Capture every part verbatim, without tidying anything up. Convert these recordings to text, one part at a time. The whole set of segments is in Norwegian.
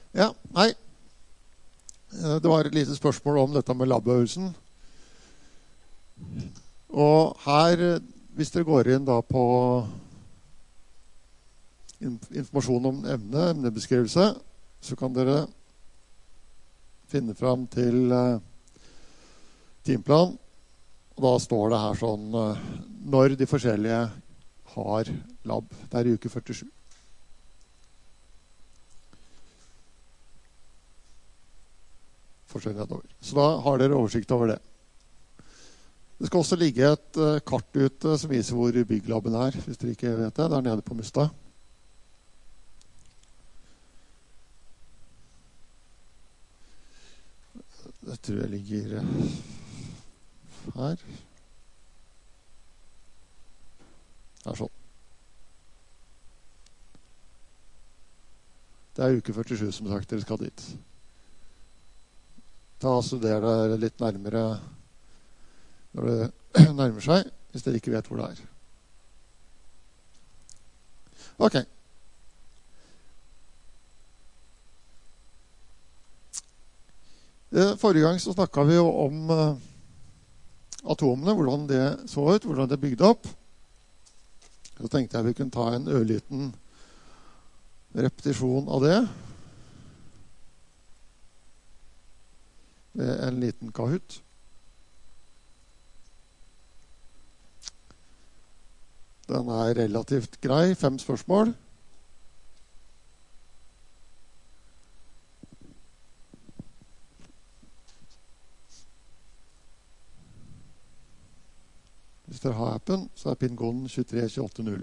Ja, nei. Det var et lite spørsmål om dette med labøvelsen. Og her, hvis dere går inn da på informasjon om emne, emnebeskrivelse, så kan dere finne fram til uh, timeplan. Og da står det her sånn uh, når de forskjellige har lab. Det er i uke førtisju. Forskjellig nedover. Så da har dere oversikt over det. Det skal også ligge et uh, kart ute som viser hvor bygglaben er, hvis dere ikke vet det. Det er nede på Musta. Det tror jeg ligger uh, her. Her sånn. Det er uke førtisju som sagt dere skal dit. Ta og studer det litt nærmere når det nærmer seg, hvis dere ikke vet hvor det er. Ok. Forrige gang så snakket vi jo om uh, atomene, hvordan det så ut, hvordan det bygde opp. Så tenkte jeg vi kunne ta en ørliten repetisjon av det. En liten Kahoot. Den er relativt grei, fem spørsmål. Hvis dere har appen, så er pingonen to tre to åtte null.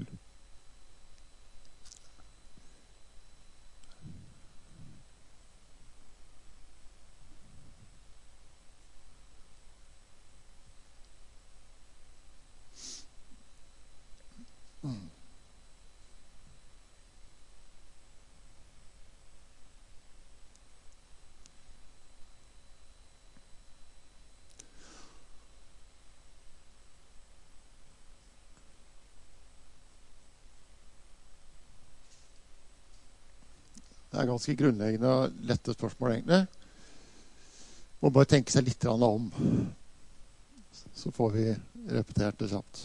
Det er ganske grunnleggende og lette spørsmål egentlig. Må bare tenke seg litt om. Så får vi repetert det kjapt.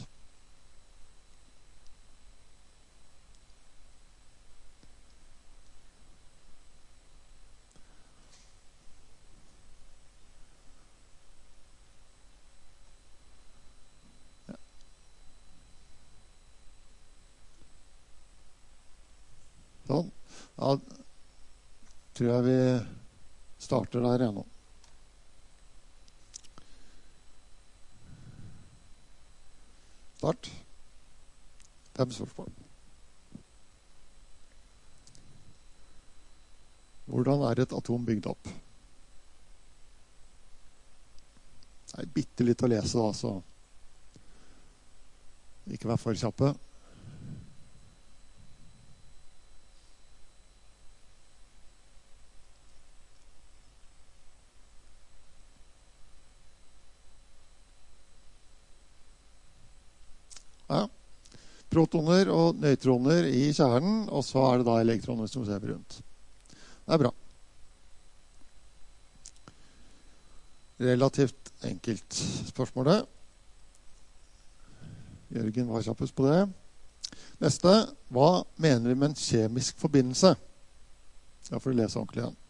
Ja. Sånn. Ja. Tror jeg vi starter der igjen nå. Start. Fem spørsmål. Hvordan er et atom bygd opp? Det er bitte litt å lese da, så ikke vær for kjappe. Ja. Protoner og nøytroner i kjernen, og så er det da elektroner som ser rundt. Det er bra. Relativt enkelt spørsmålet. Jørgen var kjappest på det. Neste. Hva mener du med en kjemisk forbindelse? Da får du lese ordentlig igjen.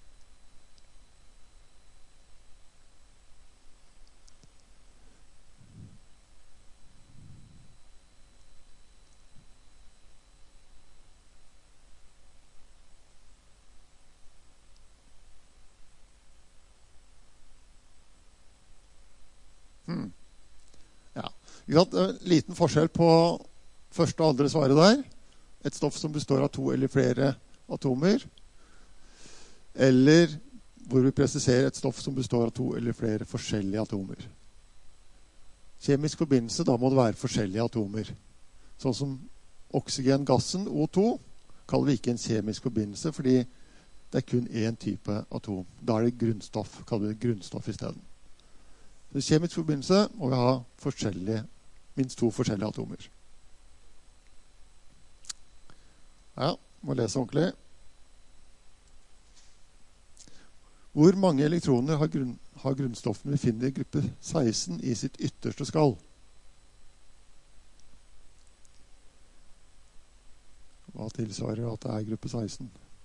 En liten forskjell på første og andre svaret der. Et stoff som består av to eller flere atomer. Eller hvor vi presiserer et stoff som består av to eller flere forskjellige atomer. Kjemisk forbindelse, da må det være forskjellige atomer. Sånn som oksygengassen O to kaller vi ikke en kjemisk forbindelse, fordi det er kun én type atom. Da er det grunnstoff, kaller vi det grunnstoff i stedet. Så kjemisk forbindelse må vi ha forskjellige, minst to forskjellige atomer. Ja, må lese ordentlig. Hvor mange elektroner har, grunn, har grunnstoffene vi finner i gruppe seksten i sitt ytterste skall? Hva tilsvarer at det er gruppe seksten?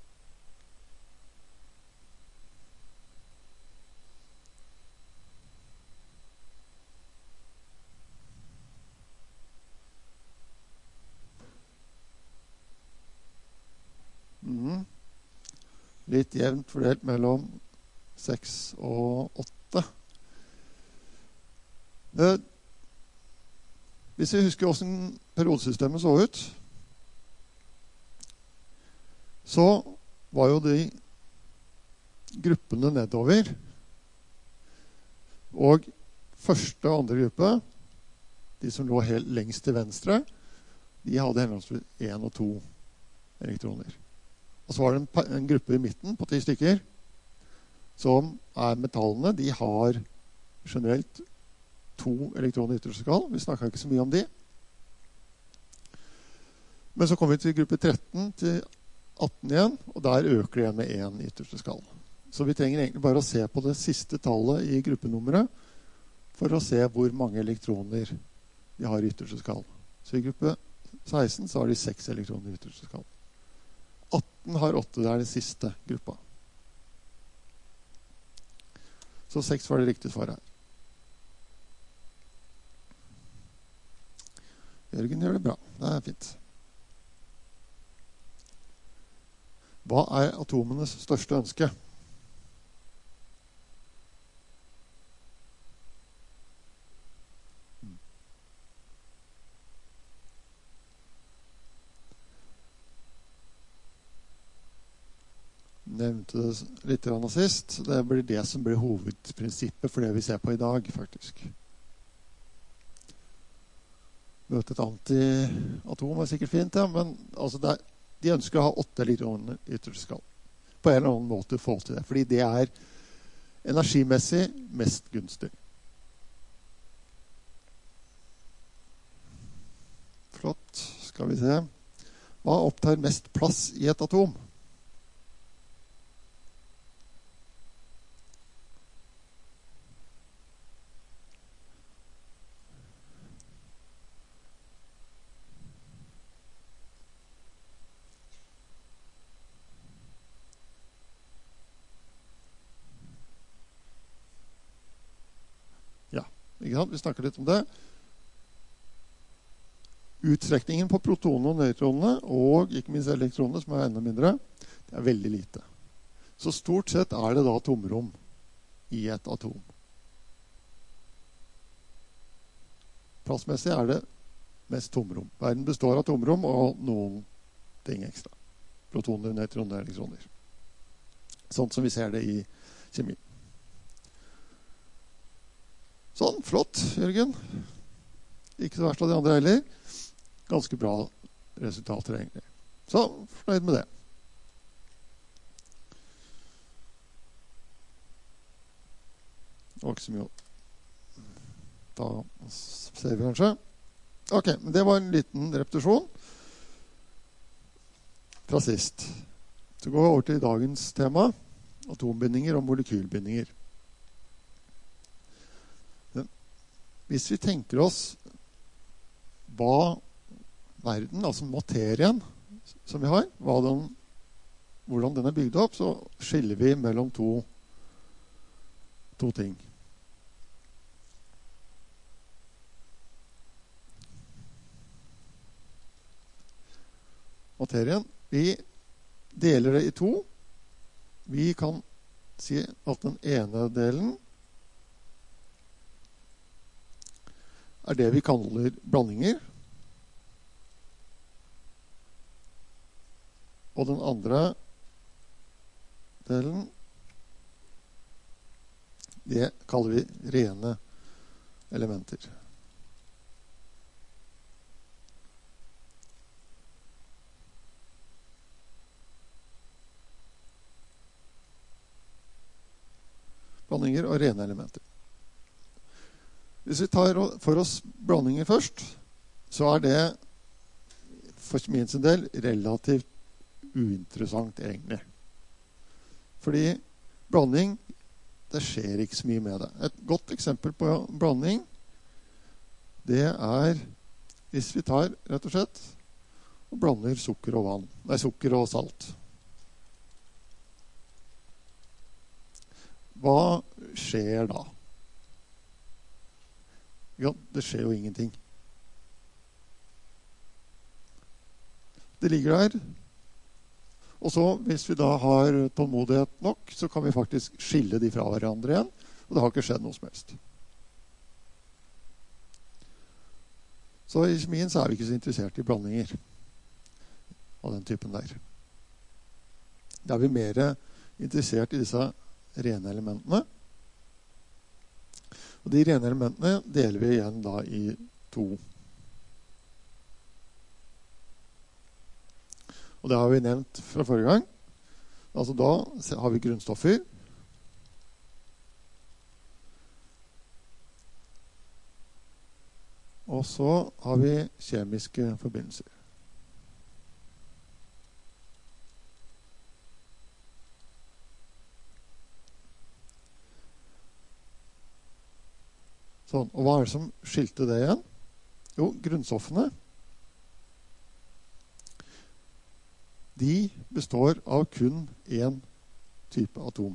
Mm. Litt jevnt fordelt mellom seks og åtte. Eh, hvis vi husker hvordan periodesystemet så ut, så var jo de gruppene nedover, og første og andre gruppe, de som lå helt lengst til venstre, de hadde henholdsvis én og to elektroner. Og så var det en, en gruppe i midten på ti stykker, som er metallene. De har generelt to elektroner i ytterste skall. Vi snakket ikke så mye om de. Men så kommer vi til gruppe tretten til atten igjen, og der øker det igjen med én i ytterste skall. Så vi trenger egentlig bare å se på det siste tallet i gruppenummeret for å se hvor mange elektroner de har i ytterste skall. Så i gruppe seksten så har de seks elektroner i ytterste skall. atten har åtte, det er den siste gruppa. Så seks var det riktig svar her. Jørgen gjør det bra. Det er fint. Hva er atomenes største ønske? Nevnte det litt sist. Det blir det som blir hovedprinsippet for det vi ser på i dag, faktisk. Møte et antiatom er sikkert fint, ja, men altså det er, de ønsker å ha åtte elektroner i ytterste skall. På en eller annen måte få til det, fordi det er energimessig mest gunstig. Flott. Skal vi se. Hva opptar mest plass i et atom? Ikke sant? Vi snakker litt om det. Utstrekningen på protonene og nøytronene, og ikke minst elektronene, som er enda mindre, det er veldig lite. Så stort sett er det da tomrom i et atom. Plassmessig er det mest tomrom. Verden består av tomrom og noen ting ekstra. Protoner, nøytroner, elektroner. Sånn som vi ser det i kjemi. Sånn, flott, Jørgen. Ikke så verst av de andre heller. Ganske bra resultater, egentlig. Så, fornøyd med det. Det var ikke så mye å da ser vi kanskje. Ok, men det var en liten repetisjon fra sist. Så går vi over til dagens tema, atombindinger og molekylbindinger. Hvis vi tenker oss hva verden, altså materien som vi har, hva den, hvordan den er bygd opp, så skiller vi mellom to, to ting. Materien, vi deler det i to. Vi kan si at den ene delen er det vi kaller blandinger. Og den andre delen, det kaller vi rene elementer. Blandinger og rene elementer. Hvis vi tar for oss blandinger først, så er det for min del relativt uinteressant egentlig. Fordi Blanding, det skjer ikke så mye med det. Et godt eksempel på blanding, det er hvis vi tar, rett og slett, og blander sukker og vann. Nei, sukker og salt. Hva skjer da? Ja, det skjer jo ingenting. Det ligger der. Og så, hvis vi da har tålmodighet nok, så kan vi faktisk skille de fra hverandre igjen. Og det har ikke skjedd noe som helst. Så i kjemien så er vi ikke så interessert i blandinger av den typen der. Da er vi mer interessert i disse rene elementene. Og de rene elementene deler vi igjen da i to. Og det har vi nevnt fra forrige gang. Altså da har vi grunnstoffer. Og så har vi kjemiske forbindelser. Sånn, og hva er det som skilte det igjen? Jo, grunnstoffene. De består av kun én type atom.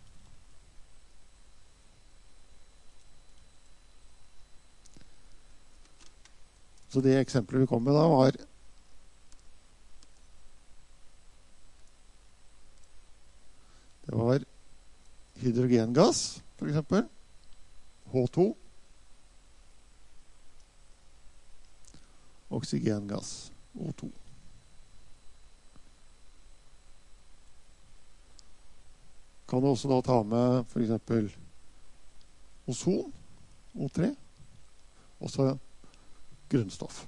Så det eksempelet vi kom med da var det var hydrogengass, for eksempel. H to. Oksygengass, O to. Kan du også da ta med for eksempel ozon, O tre, og så grunnstoff.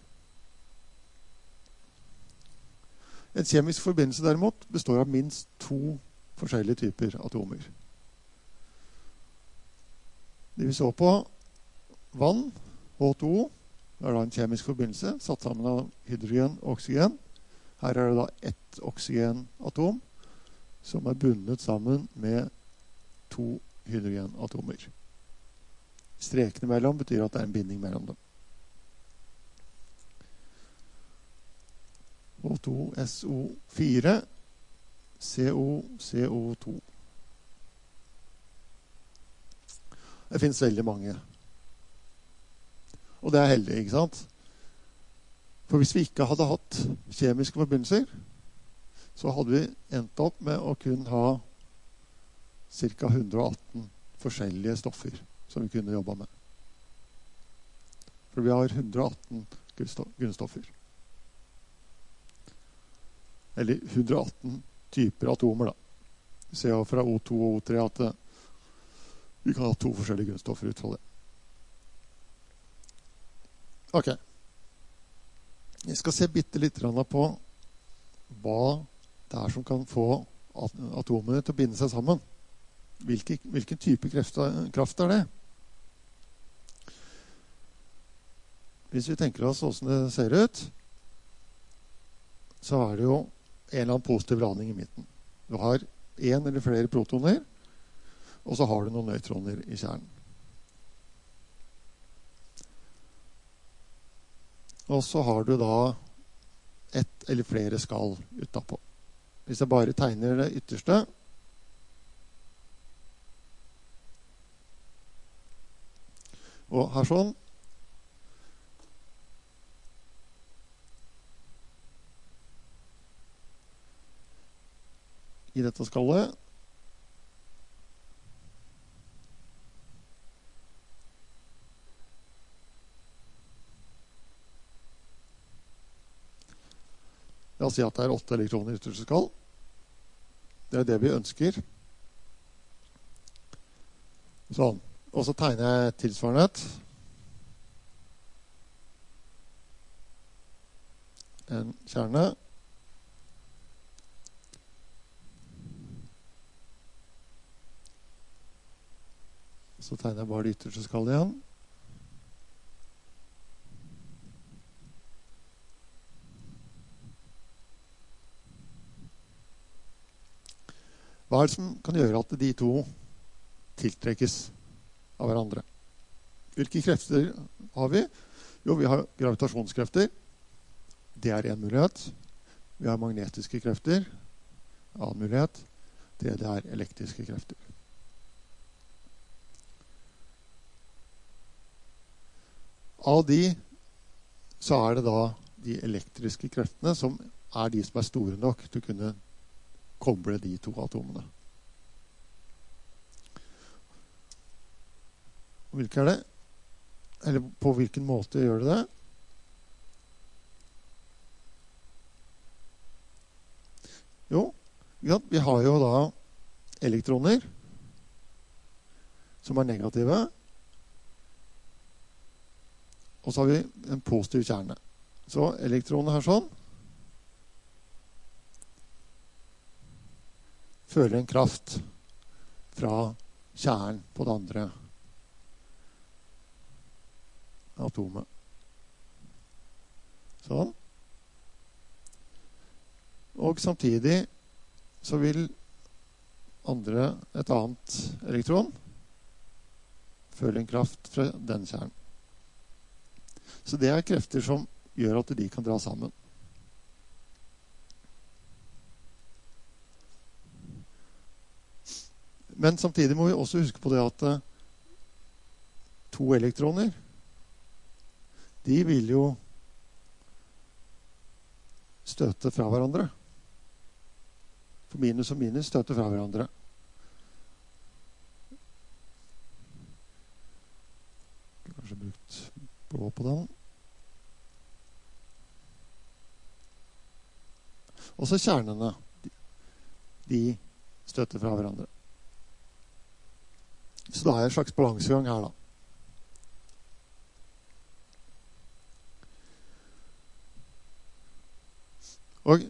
En kjemisk forbindelse derimot består av minst to forskjellige typer atomer. Det vi så på vann, H to O, er da en kjemisk forbindelse satt sammen av hydrogen og oksygen. Her er det da ett oksygenatom som er bundet sammen med to hydrogenatomer. Strekene mellom betyr at det er en binding mellom dem. H to S O fire, C O C O to. Det finnes veldig mange. Og det er heldig, ikke sant? For hvis vi ikke hadde hatt kjemiske forbindelser, så hadde vi endt opp med å kun ha ca. hundre og atten forskjellige stoffer som vi kunne jobba med. For vi har hundre og atten grunnstoffer. Eller hundre og atten typer atomer, da. Vi ser jo fra O to og O tre at vi kan ha to forskjellige grunnstoffer ut fra det. Ok. Jeg skal se bitte litt på hva det er som kan få atomene til å binde seg sammen. Hvilke, hvilken type kraft er det? Hvis vi tenker oss hvordan det ser ut, så er det jo en eller annen positiv ladning i midten. Du har en eller flere protoner, og så har du noen nøytroner i kjernen. Og så har du da ett eller flere skall utenpå. Hvis jeg bare tegner det ytterste, og her sånn, i dette skallet, la oss si at det er åtte elektroner i ytterste skall. Det er det vi ønsker. Sånn. Og så tegner jeg tilsvarende et. En kjerne. Så tegner jeg bare det ytterste skallet igjen. Hva er det som kan gjøre at de to tiltrekkes av hverandre? Hvilke krefter har vi? Jo, vi har gravitasjonskrefter. Det er en mulighet. Vi har magnetiske krefter. Annen mulighet. Det er elektriske krefter. Av de så er det da de elektriske kreftene som er de som er store nok til å kunne koble de to atomene. Hvilke er det? Eller på hvilken måte gjør det det? Jo, vi har jo da elektroner som er negative, og så har vi en positiv kjerne. Så elektronene her sånn føler en kraft fra kjernen på det andre atomet. Sånn. Og samtidig så vil andre, et annet elektron, føle en kraft fra den kjernen. Så det er krefter som gjør at de kan dra sammen. Men samtidig må vi også huske på det at to elektroner, de vil jo støte fra hverandre. For minus og minus støter fra hverandre. Jeg har kanskje brukt blå på den. Også kjernene, de støter fra hverandre. Så det er en slags balansegang her da. Og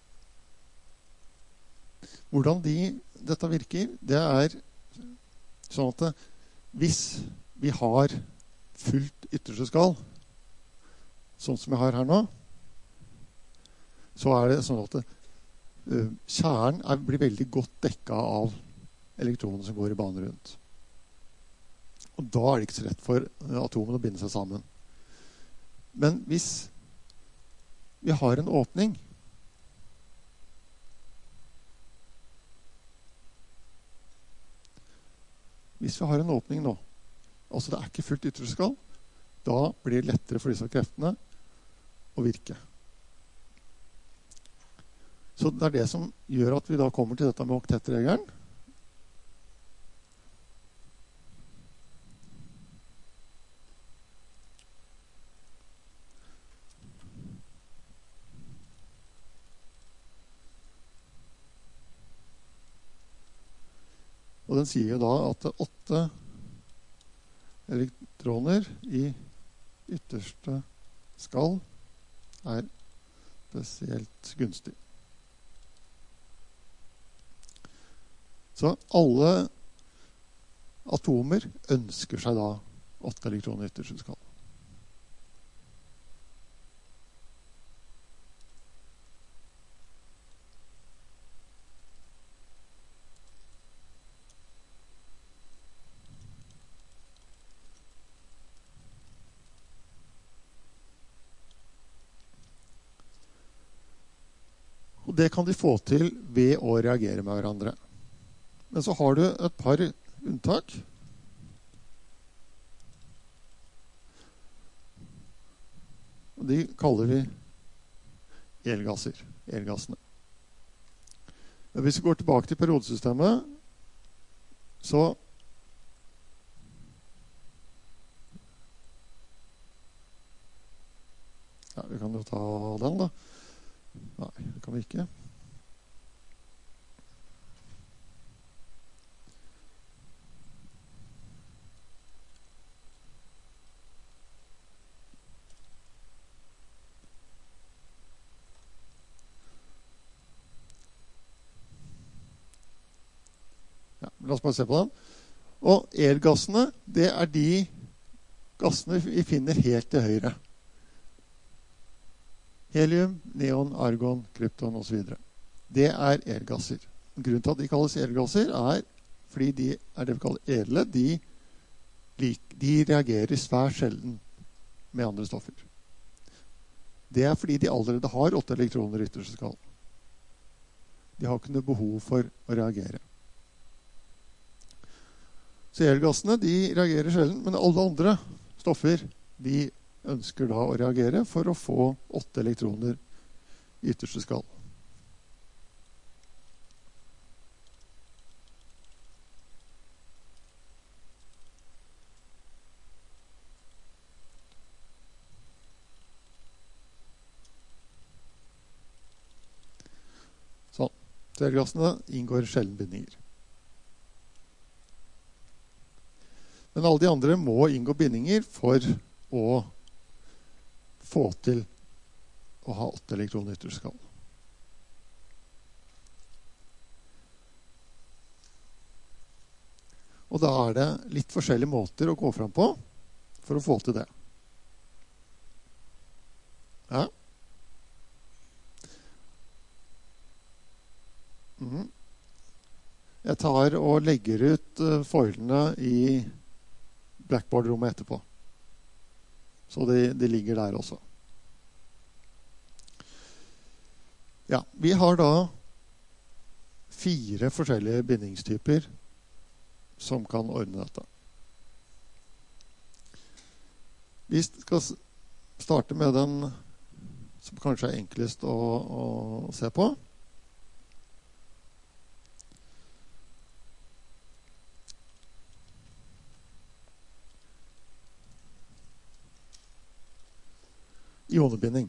hvordan de, dette virker, det er sånn at hvis vi har fullt ytterste skall, sånn som jeg har her nå, så er det sånn at uh, kjernen er, blir veldig godt dekket av elektronene som går i bane rundt. Og da er det ikke så lett for atomene å binde seg sammen. Men hvis vi har en åpning, hvis vi har en åpning nå, altså det er ikke fullt ytterste skall, da blir det lettere for disse kreftene å virke. Så det er det som gjør at vi da kommer til dette med oktettregelen. Og den sier jo da at åtte elektroner i ytterste skall er spesielt gunstig. Så alle atomer ønsker seg da åtte elektroner i ytterste skall. Og det kan de få til ved å reagere med hverandre. Men så har du et par unntak. Og de kaller vi elgasser, elgassene. Men hvis vi går tilbake til periodesystemet, så ja, vi kan jo ta den da. Nei, det kan vi ikke. La oss bare se på den. Og elgassene, det er de gassene vi finner helt til høyre. Helium, neon, argon, krypton og så videre. Det er elgasser. grunnen til at de kalles edelgasser, er fordi de er det vi kaller edle. De, de reagerer svært sjelden med andre stoffer. Det er fordi de allerede har åtte elektroner i ytterste skall. De har ikke noe behov for å reagere. Så edelgassene, de reagerer sjelden, men alle andre stoffer, de ønsker da å reagere for å få åtte elektroner i ytterste skall. Sånn. Så edelgassene inngår sjelden bindinger. Men alle de andre må inngå bindinger for å få til å ha åtte elektroner i ytterste skall. Og da er det litt forskjellige måter å gå fram på for å få til det. Ja. Mm. Jeg tar og legger ut uh, foilene i Blackboard-rommet etterpå. Så de, de ligger der også. Ja, vi har da fire forskjellige bindingstyper som kan ordne dette. Vi skal starte med den som kanskje er enklest å, å se på. Ionebinding.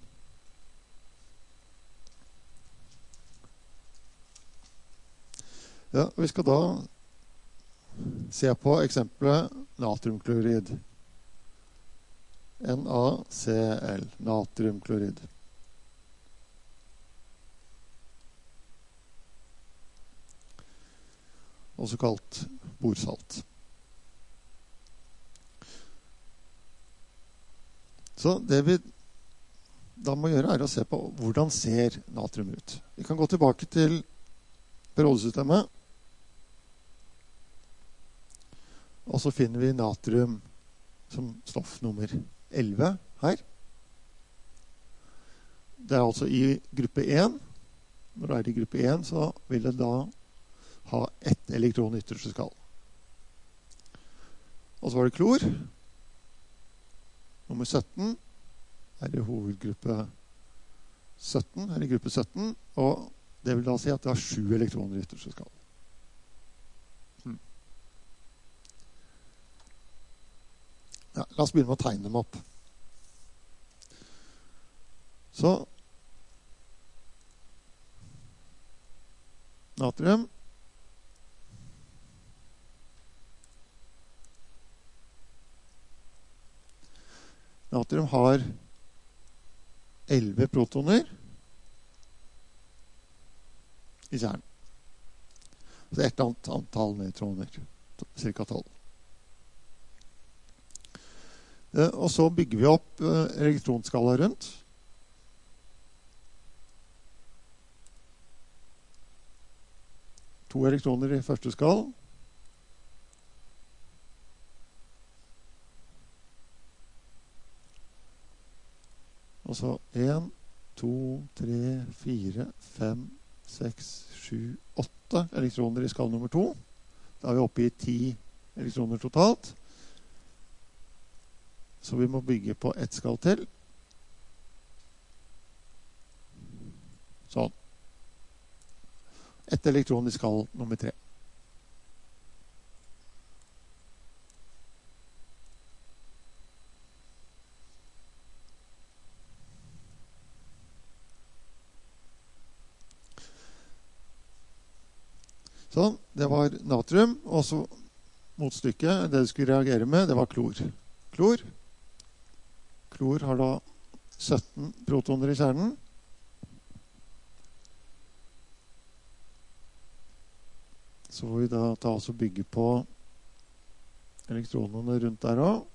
Ja, vi skal da se på eksempelet natriumklorid. NaCl, natriumklorid. Også kalt borsalt. Så det vi da må gjøre er å se på hvordan ser natrium ut. Vi kan gå tilbake til periodesystemet. Og så finner vi natrium som stoff nummer elleve her. Det er altså i gruppe én. Når det er i gruppe én, så vil det da ha ett elektron i ytterste skall. Og så var det klor. Nummer sytten. Her er hovedgruppe sytten, her er gruppe sytten, og det vil da si at det har sju elektroner i ytterste skall. Hmm. Ja, la oss begynne med å tegne dem opp. Så natrium. Natrium har elleve protoner i kjernen. Så et annet antall nøytroner, cirka tolv. Og så bygger vi opp elektronskala rundt. To elektroner i første skall. Og så en, to, tre, fire, fem, seks, sju, åtte elektroner i skall nummer to. Da er vi oppe i ti elektroner totalt. Så vi må bygge på ett skall til. Sånn. Ett elektron i skall nummer tre. Sånn, det var natrium, og så motstykket, det du skulle reagere med, det var klor. Klor. Klor har da sytten protoner i kjernen. Så får vi da ta oss og bygge på elektronene rundt der også.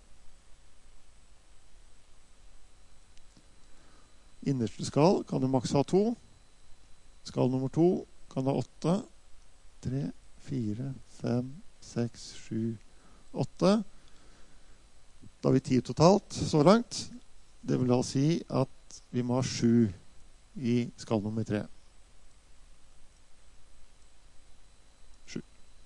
Innerste skall kan du maks ha to. Skall nummer to kan ha åtte. tre, fire, fem, seks, sju, åtte. Da har vi ti totalt så langt. Det vil da si at vi må ha sju i skall nummer tre. Sju.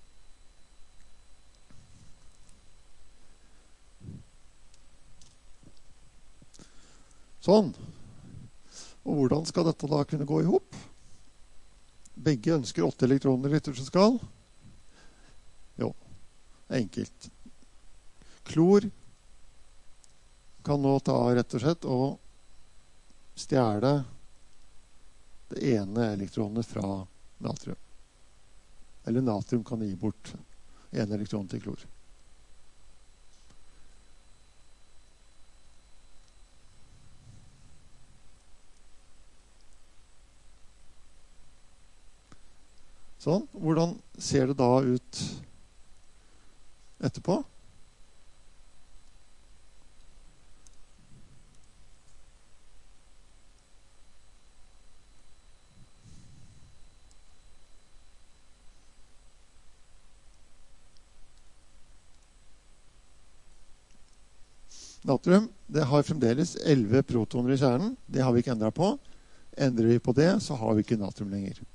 Sånn. Og hvordan skal dette da kunne gå i hop? Begge ønsker åtte elektroner i ytterste skall. Jo, enkelt. Klor kan nå ta rett og slett og stjele det ene elektronet fra natrium. Eller natrium kan gi bort en elektron til klor. Sånn. Hvordan ser det da ut etterpå? Natrium, det har fremdeles elleve protoner i kjernen. Det har vi ikke endret på. Endrer vi på det, så har vi ikke natrium lenger.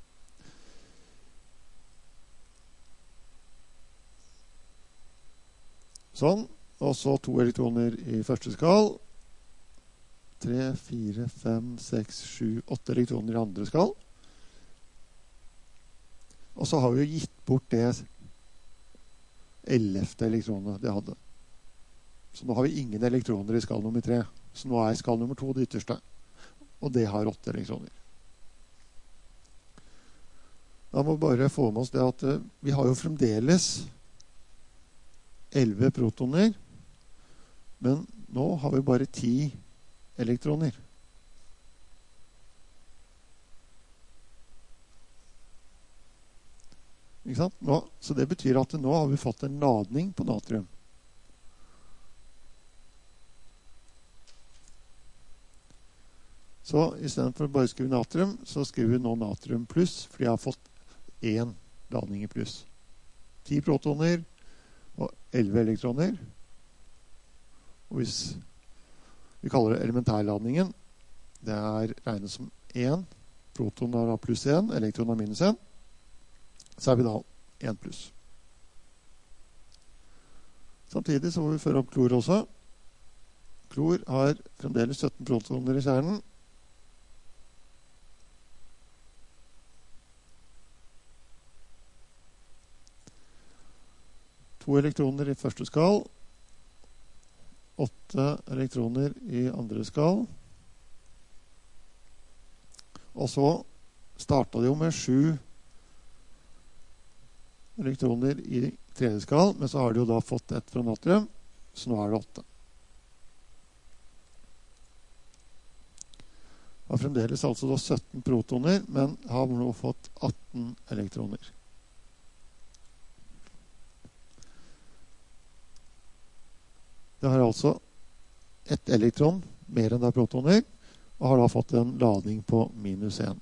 Sånn, og så to elektroner i første skall. tre, fire, fem, seks, sju, åtte elektroner i andre skall. Og så har vi jo gitt bort det ellevte elektronet det hadde. Så nå har vi ingen elektroner i skall nummer tre. Så nå er skall nummer to det ytterste. Og det har åtte elektroner. Da må vi bare få med oss det at uh, vi har jo fremdeles elleve protoner, men nå har vi bare ti elektroner. Ikke sant? Nå, så det betyr at nå har vi fått en ladning på natrium. Så i stedet for å bare skrive natrium, så skriver vi nå natrium pluss, fordi jeg har fått én ladning i pluss. ti protoner og elleve elektroner. Og hvis vi kaller det elementærladningen, det er regnet som én. Proton er da pluss én, elektron er minus én. Så er vi da én pluss. Samtidig så må vi føre opp klor også. Klor har fremdeles sytten protoner i kjernen. To elektroner i første skall. Åtte elektroner i andre skall. Og så startet det jo med sju elektroner i tredje skall, men så har de jo da fått ett fra natrium, så nå er det åtte. Det har fremdeles altså da sytten protoner, men har nå fått atten elektroner. Det har altså ett elektron mer enn det er protoner, og har da fått en ladning på minus én.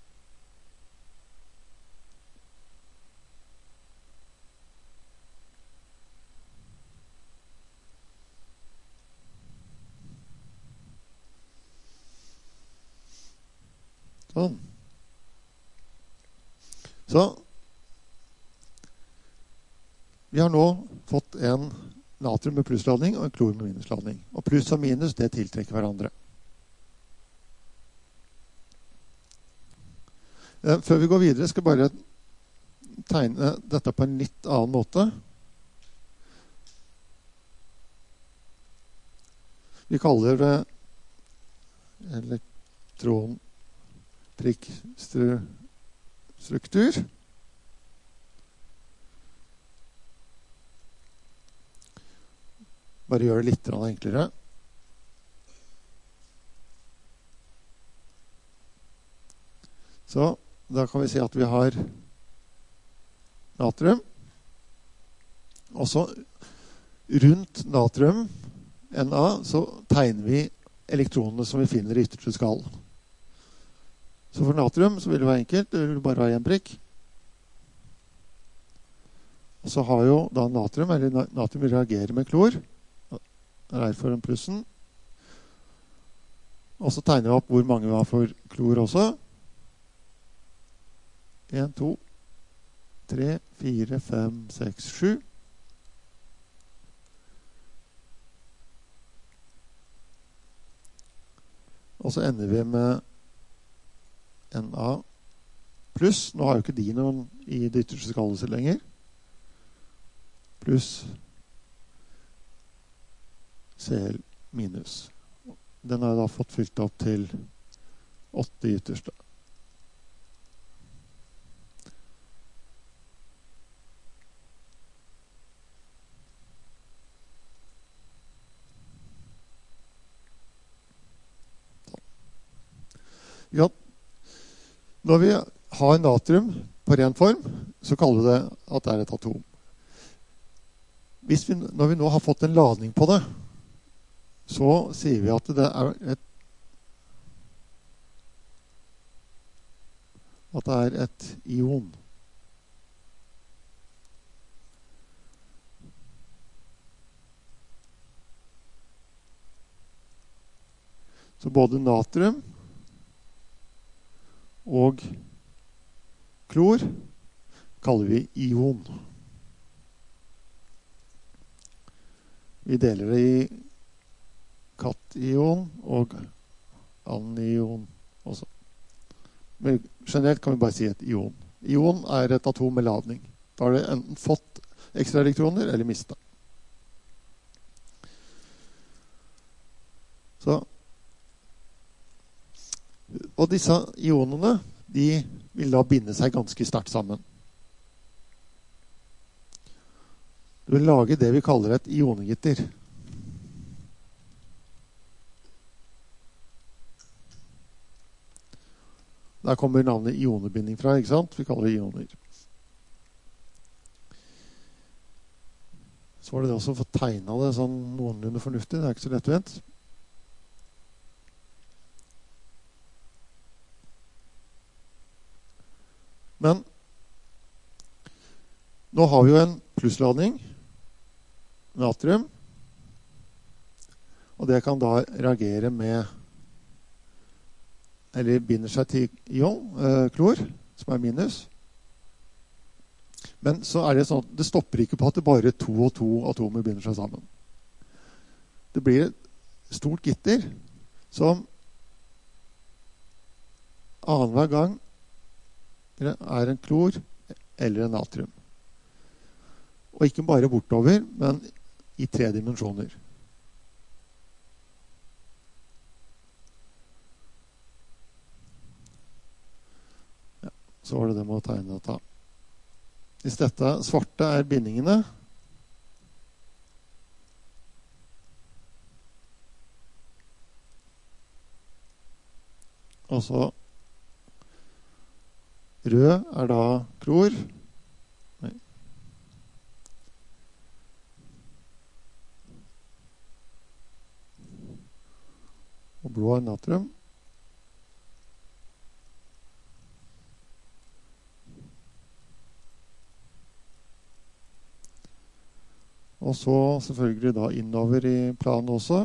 Sånn. Så vi har nå fått en natrium med plussladning og en klor med minusladning. Og pluss og minus, det tiltrekker hverandre. Før vi går videre, skal jeg bare tegne dette på en litt annen måte. Vi kaller det elektronprikkstruktur. Bare gjør det litt enklere. Så da kan vi si at vi har natrium. Og så rundt natrium, Na, så tegner vi elektronene som vi finner i ytterste skall. Så for natrium så vil det være enkelt. Det vil bare ha en prikk. Og så har jo da natrium, eller natrium reagerer med klor. Det er derfor den plussen. Og så tegner vi opp hvor mange vi har for klor også. en, to, tre, fire, fem, seks, sju. Og så ender vi med Na pluss. Nå har jo ikke de noen i det ytterste skallet lenger. Pluss Cl minus. Den har jeg da fått fylt opp til åtte i ytterste. Ja, når vi har natrium på ren form, så kaller vi det at det er et atom. Hvis vi, når vi nå har fått en ladning på det, så sier vi at det er et at det er et ion. Så både natrium og klor kaller vi ion. Vi deler det i kation og anion også. Men generelt kan vi bare si et ion. Ion er et atom med ladning. Da har det enten fått ekstra elektroner eller mistet. Så og disse ionene, de vil da binde seg ganske sterkt sammen. Du vil lage det vi kaller et ionegitter. Der kommer navnet ionebinding fra, ikke sant? Vi kaller det ioner. Så var det det også å få tegnet det sånn noenlunde fornuftig. Det er ikke så lettvint. Men nå har vi jo en plussladning, natrium, og det kan da reagere med, eller binder seg til ion, eh, klor, som er minus. Men så er det sånn at det stopper ikke på at det bare to og to atomer binder seg sammen. Det blir et stort gitter som annenhver gang er en klor eller en natrium. Og ikke bare bortover, men i tre dimensjoner. Ja, så var det det med å tegne dette. Hvis dette svarte er bindingene, og så rød er da klor. Nei. Og blå er natrium. Og så selvfølgelig da innover i planen også.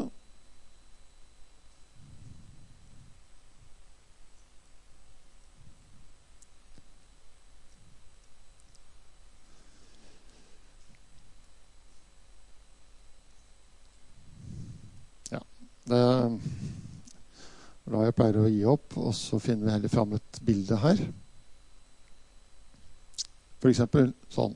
Det er da jeg pleier å gi opp, og så finner vi heller fram et bilde her. For eksempel sånn.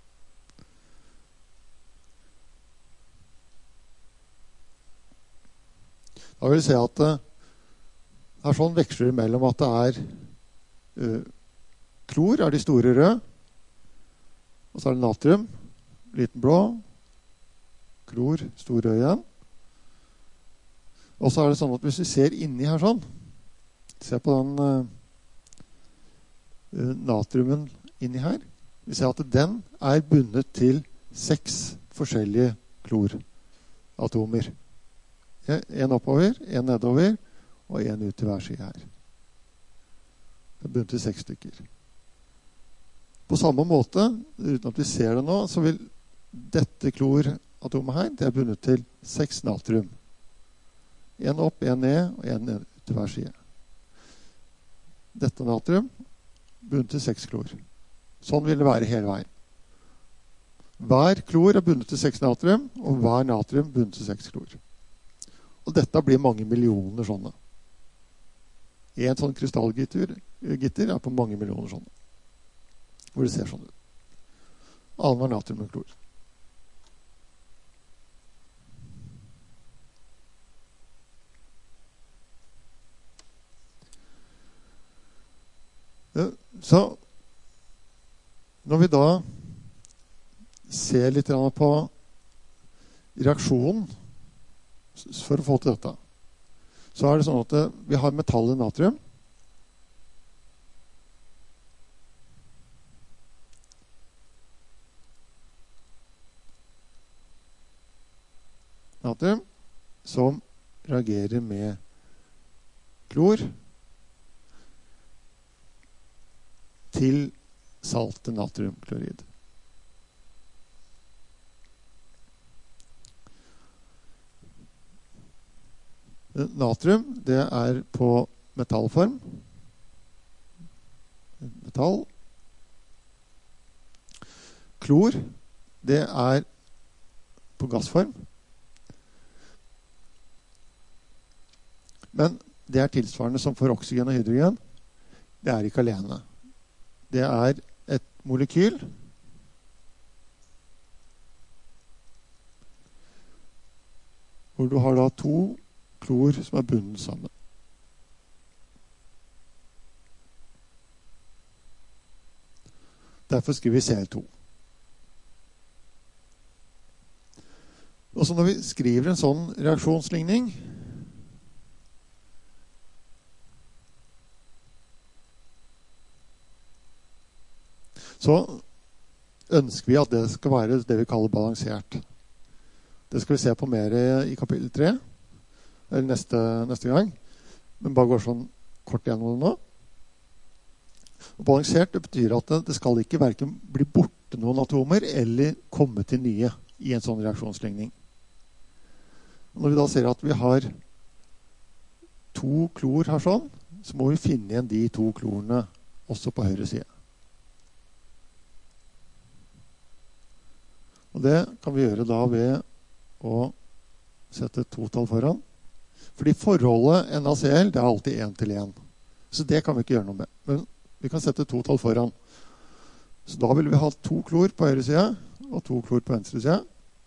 Da vil jeg se at det er sånn veksler mellom at det er uh, klor er de store røde, og så er det natrium, liten blå, klor, stor rød igjen. Og så er det sånn at hvis vi ser inni her sånn, se på den uh, natriumen inni her, vi ser at den er bundet til seks forskjellige kloratomer. En oppover, en nedover, og en ut til hver side her. Det er bundet til seks stykker. På samme måte, uten at vi ser det nå, så vil dette kloratomet her, det er bundet til seks natrium. En opp, en ned, og en ned til hver side. Dette natrium, bundet til seks klor. Sånn vil det være hele veien. Hver klor er bundet til seks natrium, og hver natrium bundet til seks klor. Og dette blir mange millioner sånne. En sånn krystallgitter gitter er på mange millioner sånne. Hvor det ser sånn ut. Annenhver natrium og klor. Så når vi da ser litt på reaksjonen for å få til dette, så er det sånn at vi har metallet natrium. Natrium som reagerer med klor til salte natriumklorid. Natrium, det er på metallform. Metall. Klor, det er på gassform. Men det er tilsvarende som for oksygen og hydrogen. Det er ikke alene. Det er et molekyl hvor du har da to klor som er bundet sammen. Derfor skriver vi C L to. Og så når vi skriver en sånn reaksjonsligning, så ønsker vi at det skal være det vi kaller balansert. Det skal vi se på mer i kapittel tre, eller neste, neste gang. Men bare går sånn kort gjennom det nå. Og balansert, det betyr at det, det skal ikke hverken bli borte noen atomer, eller komme til nye i en sånn reaksjonsligning. Når vi da ser at vi har to klor her sånn, så må vi finne igjen de to klorene også på høyre side. Og det kan vi gjøre da ved å sette totall foran. Fordi forholdet NaCl, det er alltid en til en. Så det kan vi ikke gjøre noe med. Men vi kan sette totall foran. Så da vil vi ha to klor på høyre side, og to klor på venstre side.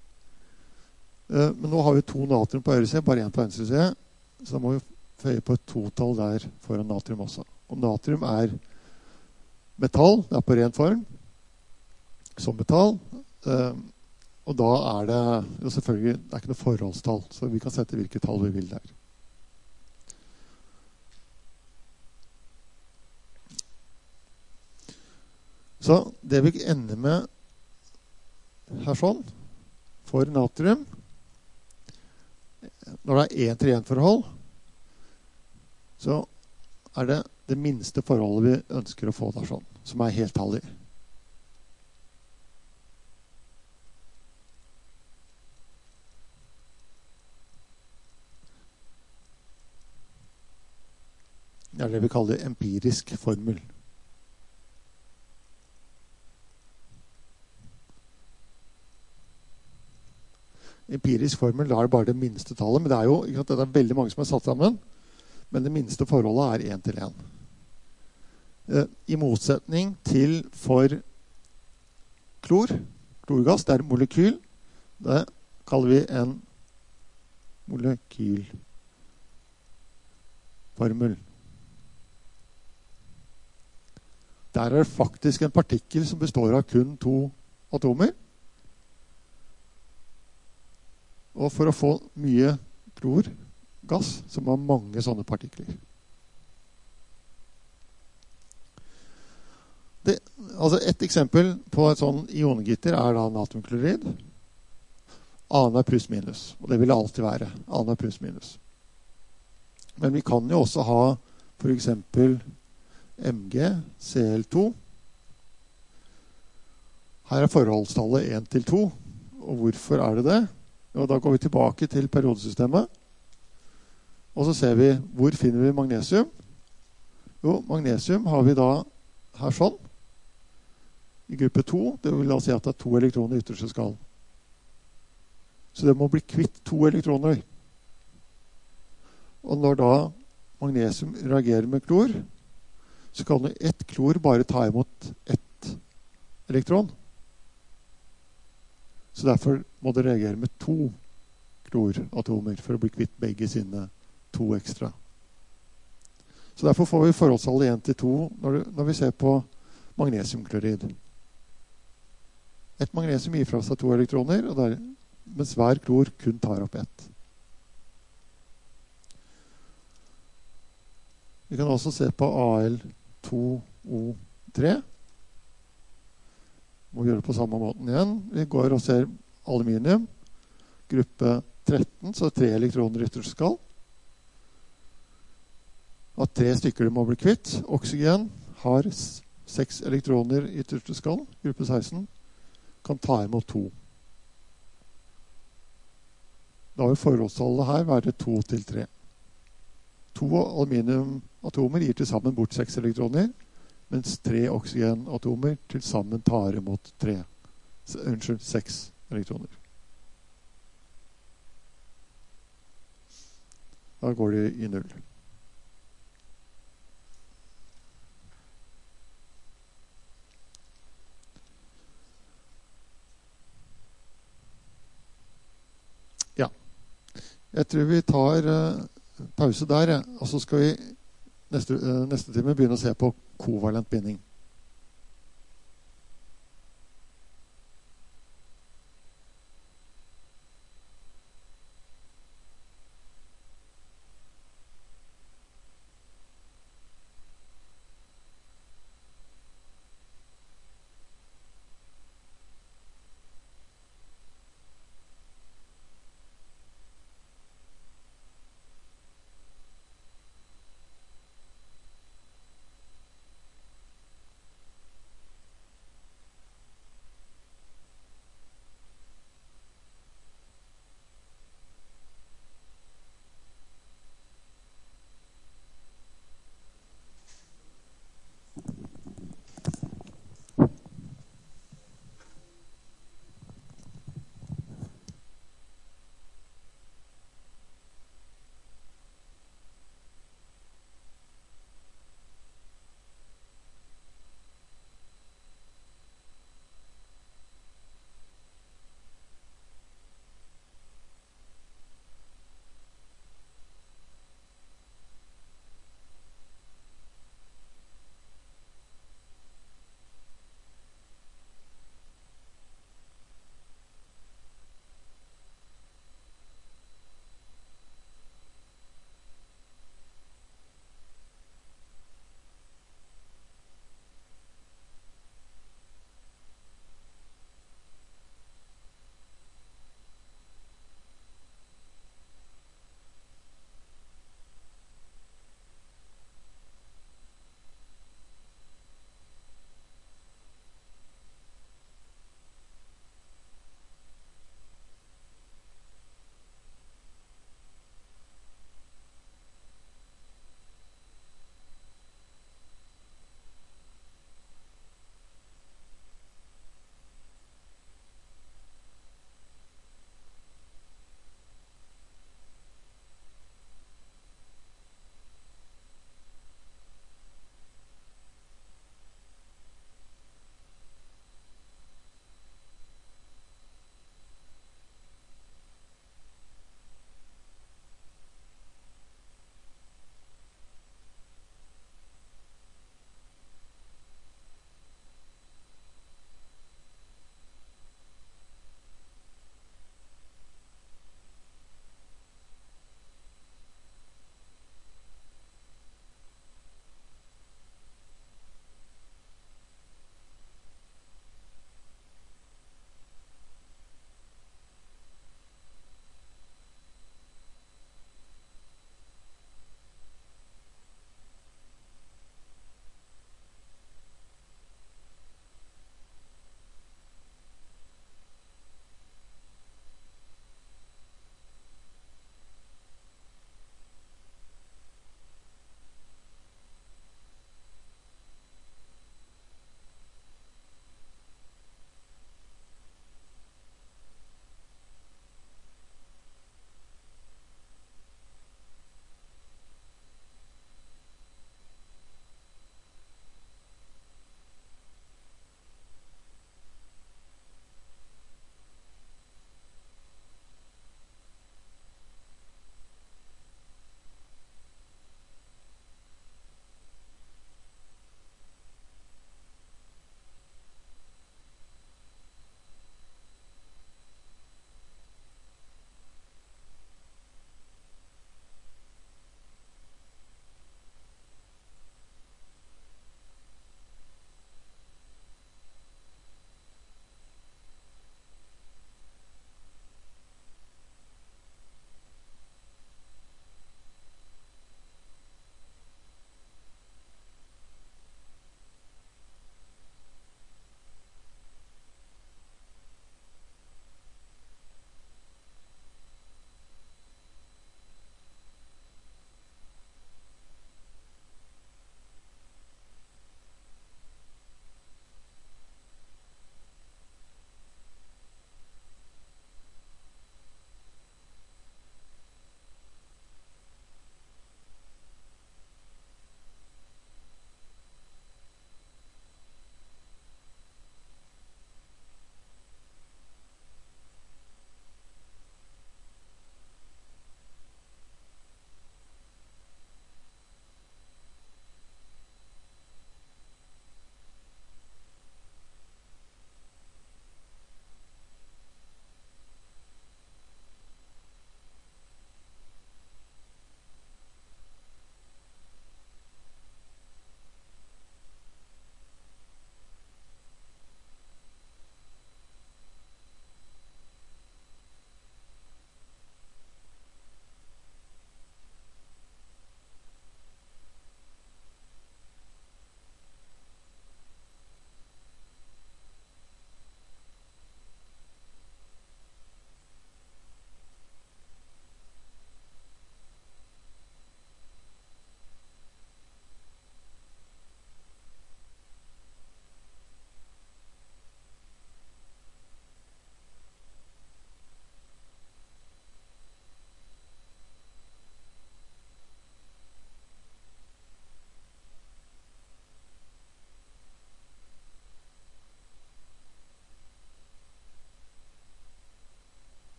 Men nå har vi to natrium på høyre side, bare en på venstre side. Så da må vi føye på et totall der foran natrium også. Og natrium er metall, det er på ren form, som metall. Og da er det jo selvfølgelig, det er ikke noe forholdstall, så vi kan sette hvilket tall vi vil der. Så det vi ender med her sånn, for natrium, når det er en til en forhold, så er det det minste forholdet vi ønsker å få der sånn, som er heltallig. Det er det vi kaller empirisk formel. Empirisk formel, da er det bare det minste tallet, men det er jo ikke sant, det er veldig mange som er satt sammen, men det minste forholdet er en til en. I motsetning til for klor, klorgass, det er molekyl, det kaller vi en molekylformel. Der er det faktisk en partikkel som består av kun to atomer. Og for å få mye klorgass, så må man ha mange sånne partikler. Det, altså et eksempel på et sånn iongitter er da natriumklorid. Annen er pluss minus, og det vil det alltid være. Annen er pluss minus. Men vi kan jo også ha for eksempel M G, C L to. Her er forholdstallet en til to. Og hvorfor er det det? Og da går vi tilbake til periodesystemet. Og så ser vi, hvor finner vi magnesium? Jo, magnesium har vi da her sånn. I gruppe to, det vil da si at det er to elektroner i ytterste skall. Så det må bli kvitt to elektroner. Og når da magnesium reagerer med klor, så kan jo ett klor bare ta imot ett elektron. Så derfor må det reagere med to kloratomer for å bli kvitt begge sine to ekstra. Så derfor får vi forholdstallet en til to når, når vi ser på magnesiumklorid. Et magnesium gir fra seg to elektroner, og der, mens hver klor kun tar opp ett. Vi kan også se på A L to O tre. Må gjøre det på samme måten igjen. Vi går og ser aluminium. Gruppe tretten, så tre elektroner i ytterste skall. At tre stykker må bli kvitt. Oksygen har seks elektroner i ytterste skall. Gruppe seksten kan ta imot to. Da vil forholdstallet her være to til tre. To aluminiumatomer gir til sammen bort seks elektroner, mens tre oksygenatomer til sammen tar imot tre. Unnskyld, seks elektroner. Da går de i null. Ja. Jeg tror vi tar uh, pause der, ja. Og så skal vi neste, uh, neste time begynne å se på kovalent binding.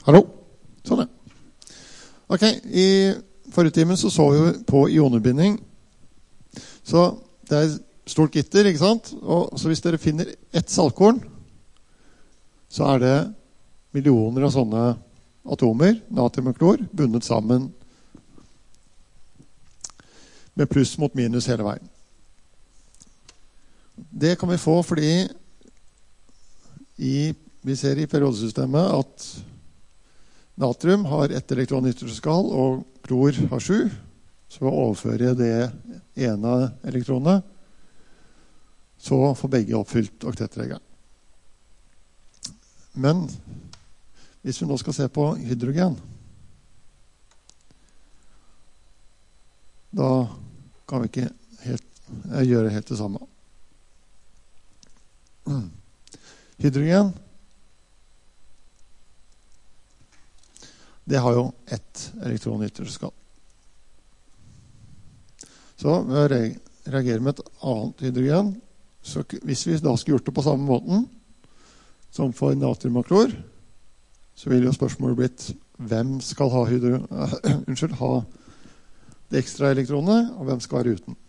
Hallo? Sånn ja. Ok, i forrige timen så så vi på ionebinding. Så det er stort gitter, ikke sant? Og så hvis dere finner ett saltkorn, så er det millioner av sånne atomer, natrium og klor, bundet sammen med pluss mot minus hele veien. Det kan vi få fordi i, vi ser i periodesystemet at natrium har ett elektron i ytterste skall, og klor har sju. Så ved å overføre det ene elektronet, så får begge oppfylt oktettregelen. Men hvis vi nå skal se på hydrogen, da kan vi ikke helt, gjøre helt det samme. Hydrogen, det har jo ett elektron i ytterste skall. Så ved å reagere med et annet hydrogen, så hvis vi da skulle gjort det på samme måten som for natrium og klor, så vil jo spørsmålet blitt hvem skal ha, hydro, uh, unnskyld, ha det ekstra elektronet, og hvem skal være uten.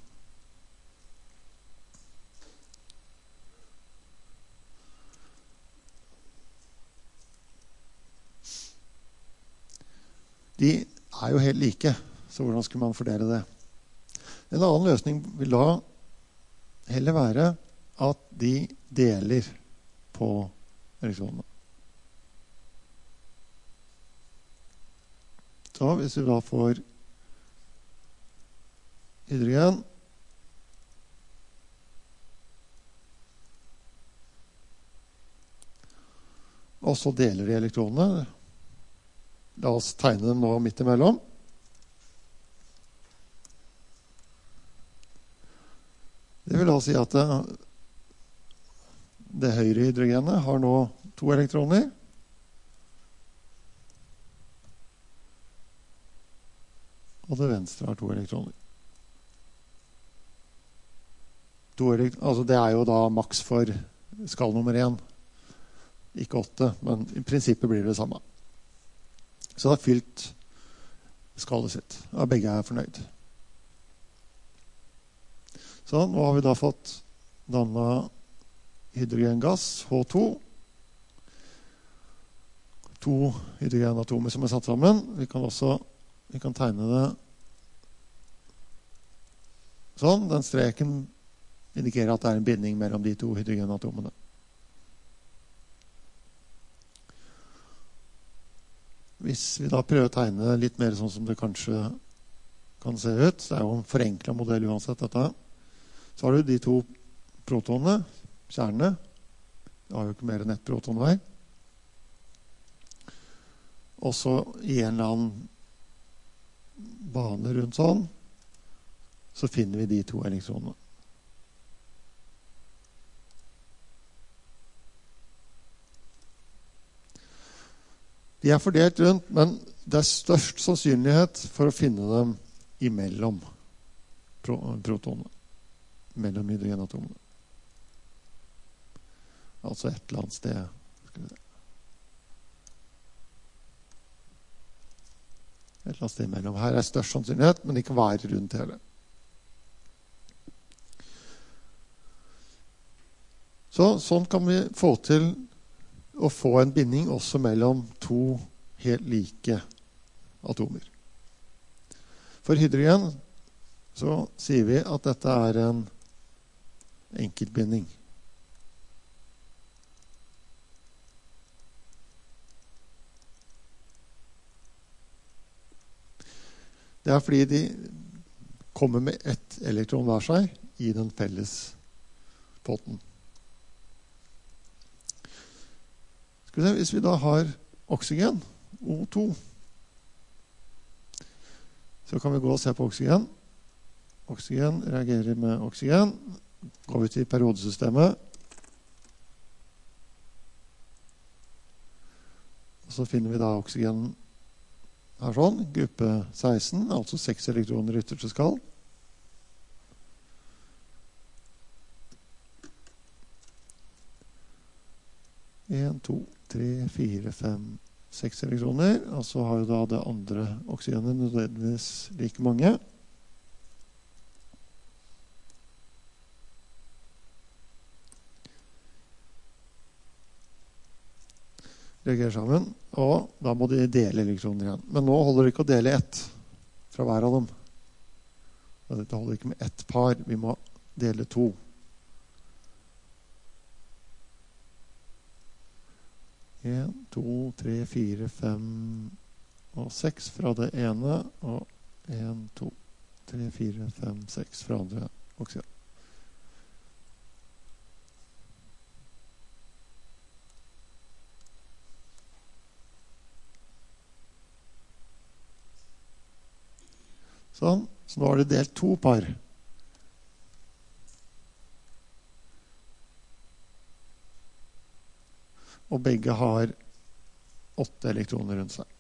De er jo helt like, så hvordan skal man fordele det? En annen løsning vil da heller være at de deler på elektronene. Så hvis vi da får hydrogen, og så deler de elektronene. La oss tegne dem nå midt imellom. Det vil da si at det, det høyre hydrogenet har nå to elektroner. Og det venstre har to elektroner. To elekt- altså det er jo da maks for skall nummer én. Ikke åtte, men i prinsippet blir det det samme. Så det har fylt skallet sitt, og begge er fornøyd. Så nå har vi da fått dannet hydrogengass, H to. To hydrogenatomer som er satt sammen. Vi kan også vi kan tegne det sånn. Den streken indikerer at det er en binding mellom de to hydrogenatomene. Hvis vi da prøver å tegne litt mer sånn som det kanskje kan se ut, det er jo en forenklet modell uansett dette, så har du de to protonene, kjernene. Det har jo ikke mer enn ett proton hver. Og så i en eller annen bane rundt sånn, så finner vi de to elektronene. De er fordelt rundt, men det er størst sannsynlighet for å finne dem imellom pro protonene. Mellom hydrogenatomene. Altså et eller annet sted. Skal vi se. Et eller annet sted imellom. Her er størst sannsynlighet, men det kan være rundt hele. Så, sånn kan vi få til å få en binding også mellom to helt like atomer. For hydrogen så sier vi at dette er en enkeltbinding. Det er fordi de kommer med ett elektron hver seg i den felles potten. Skal vi se, hvis vi da har oksygen, O to, så kan vi gå og se på oksygen. Oksygen reagerer med oksygen. Går vi til periodesystemet. Og så finner vi da oksygen her sånn, gruppe seksten, altså seks elektroner i ytterste skall. en, to, tre, fire, fem, seks elektroner, og så har jo da det andre oksygenet nødvendigvis like mange. Reagerer sammen, og da må de dele elektroner igjen. Men nå holder det ikke å dele ett fra hver av dem. Dette holder ikke med ett par, vi må dele to. En, to, tre, fire, fem og seks fra det ene, og en, to, tre, fire, fem, seks fra andre oksygen. Sånn, så nå har det delt to par. Og begge har åtte elektroner rundt seg.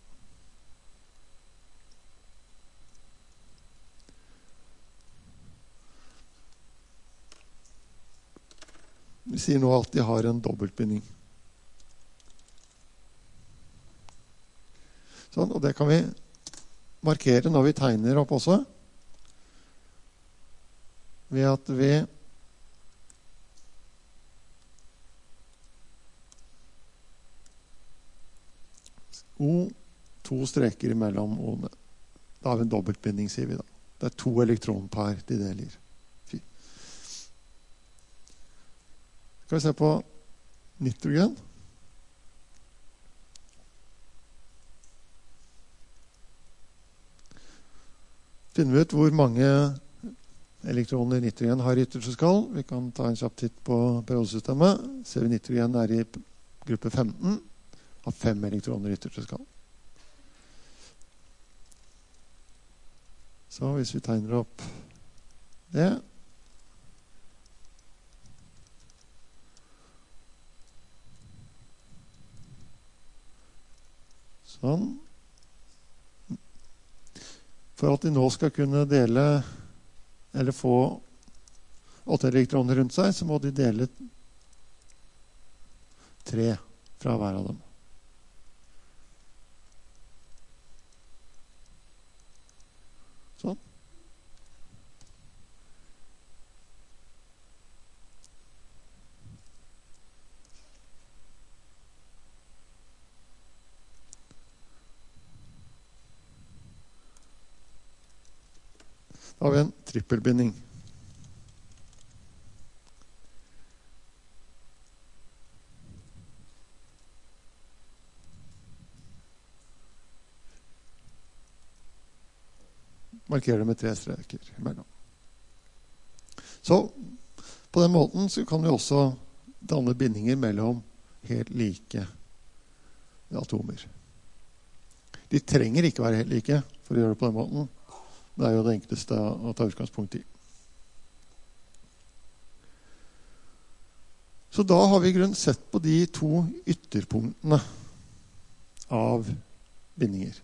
Vi sier nå at de har en dobbeltbinding. Sånn, og det kan vi markere når vi tegner opp også, ved at vi O, to streker imellom O-ene. Da har vi en dobbeltbinding, sier vi da. Det er to elektronpar de deler. Fy. Skal vi se på nitrogen. Finner vi ut hvor mange elektroner nitrogen har i ytterste skall. Vi kan ta en kjapp titt på periodesystemet. Ser vi nitrogen er i gruppe femten, har fem elektroner i ytterste skall. Så hvis vi tegner opp det, sånn. For at de nå skal kunne dele, eller få åtte elektroner rundt seg, så må de dele tre fra hver av dem. Sånn. Da har vi en trippelbinding. Markerer det med tre streker imellom. Så på den måten så kan vi også danne bindinger mellom helt like atomer. De trenger ikke være helt like for å gjøre det på den måten. Det er jo det enkleste å ta utgangspunkt i. Så da har vi i grunnen sett på de to ytterpunktene av bindinger.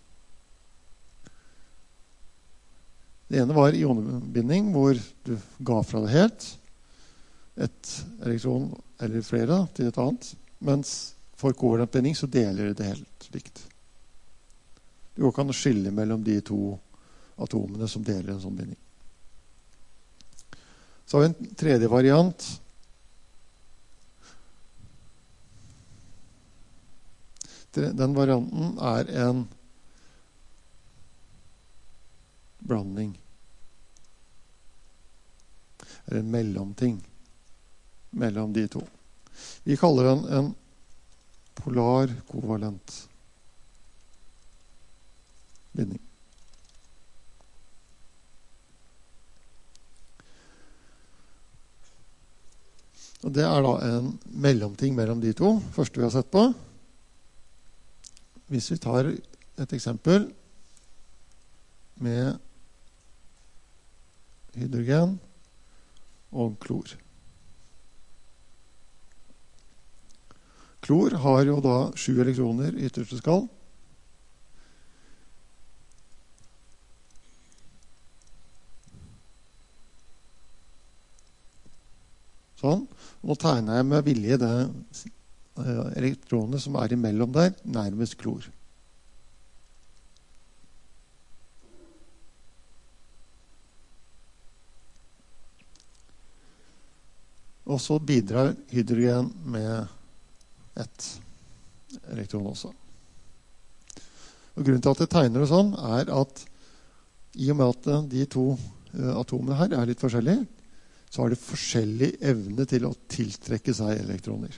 Det ene var ionbinding, hvor du ga fra det helt et elektron eller flere til et annet, mens for kovalent binding så deler det helt likt. Du kan skille mellom de to atomene som deler en sånn binding. Så har vi en tredje variant. Den varianten er en blanding. Eller en mellomting mellom de to. Vi kaller den en polar kovalent binding. Og det er da en mellomting mellom de to, første vi har sett på. Hvis vi tar et eksempel med hydrogen og klor. Klor har jo da sju elektroner i ytterste skall. Sånn. Nå tegner jeg med vilje det elektronet som er imellom der, nærmest klor. Og så bidrar hydrogen med et elektron også. Og grunnen til at jeg tegner det sånn, er at i og med at de to uh, atomene her er litt forskjellige, så har de forskjellig evne til å tiltrekke seg elektroner.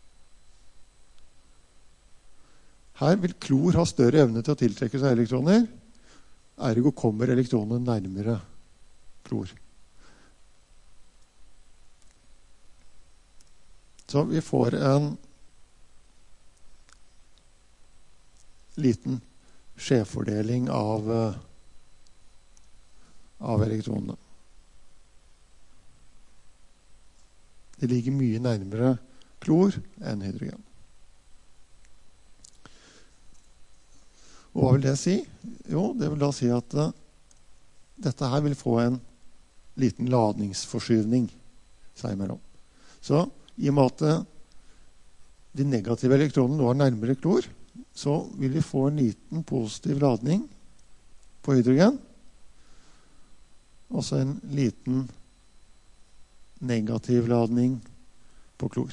Her vil klor ha større evne til å tiltrekke seg elektroner, ergo kommer elektronene nærmere klor. Så vi får en liten skjevfordeling av, av elektronene. Det ligger mye nærmere klor enn hydrogen. Og hva vil det si? Jo, det vil da si at uh, dette her vil få en liten ladningsforskyvning seg imellom. Så i og med at de negative elektronene nå er nærmere klor, så vil vi få en liten positiv ladning på hydrogen, og så en liten negativ ladning på klor.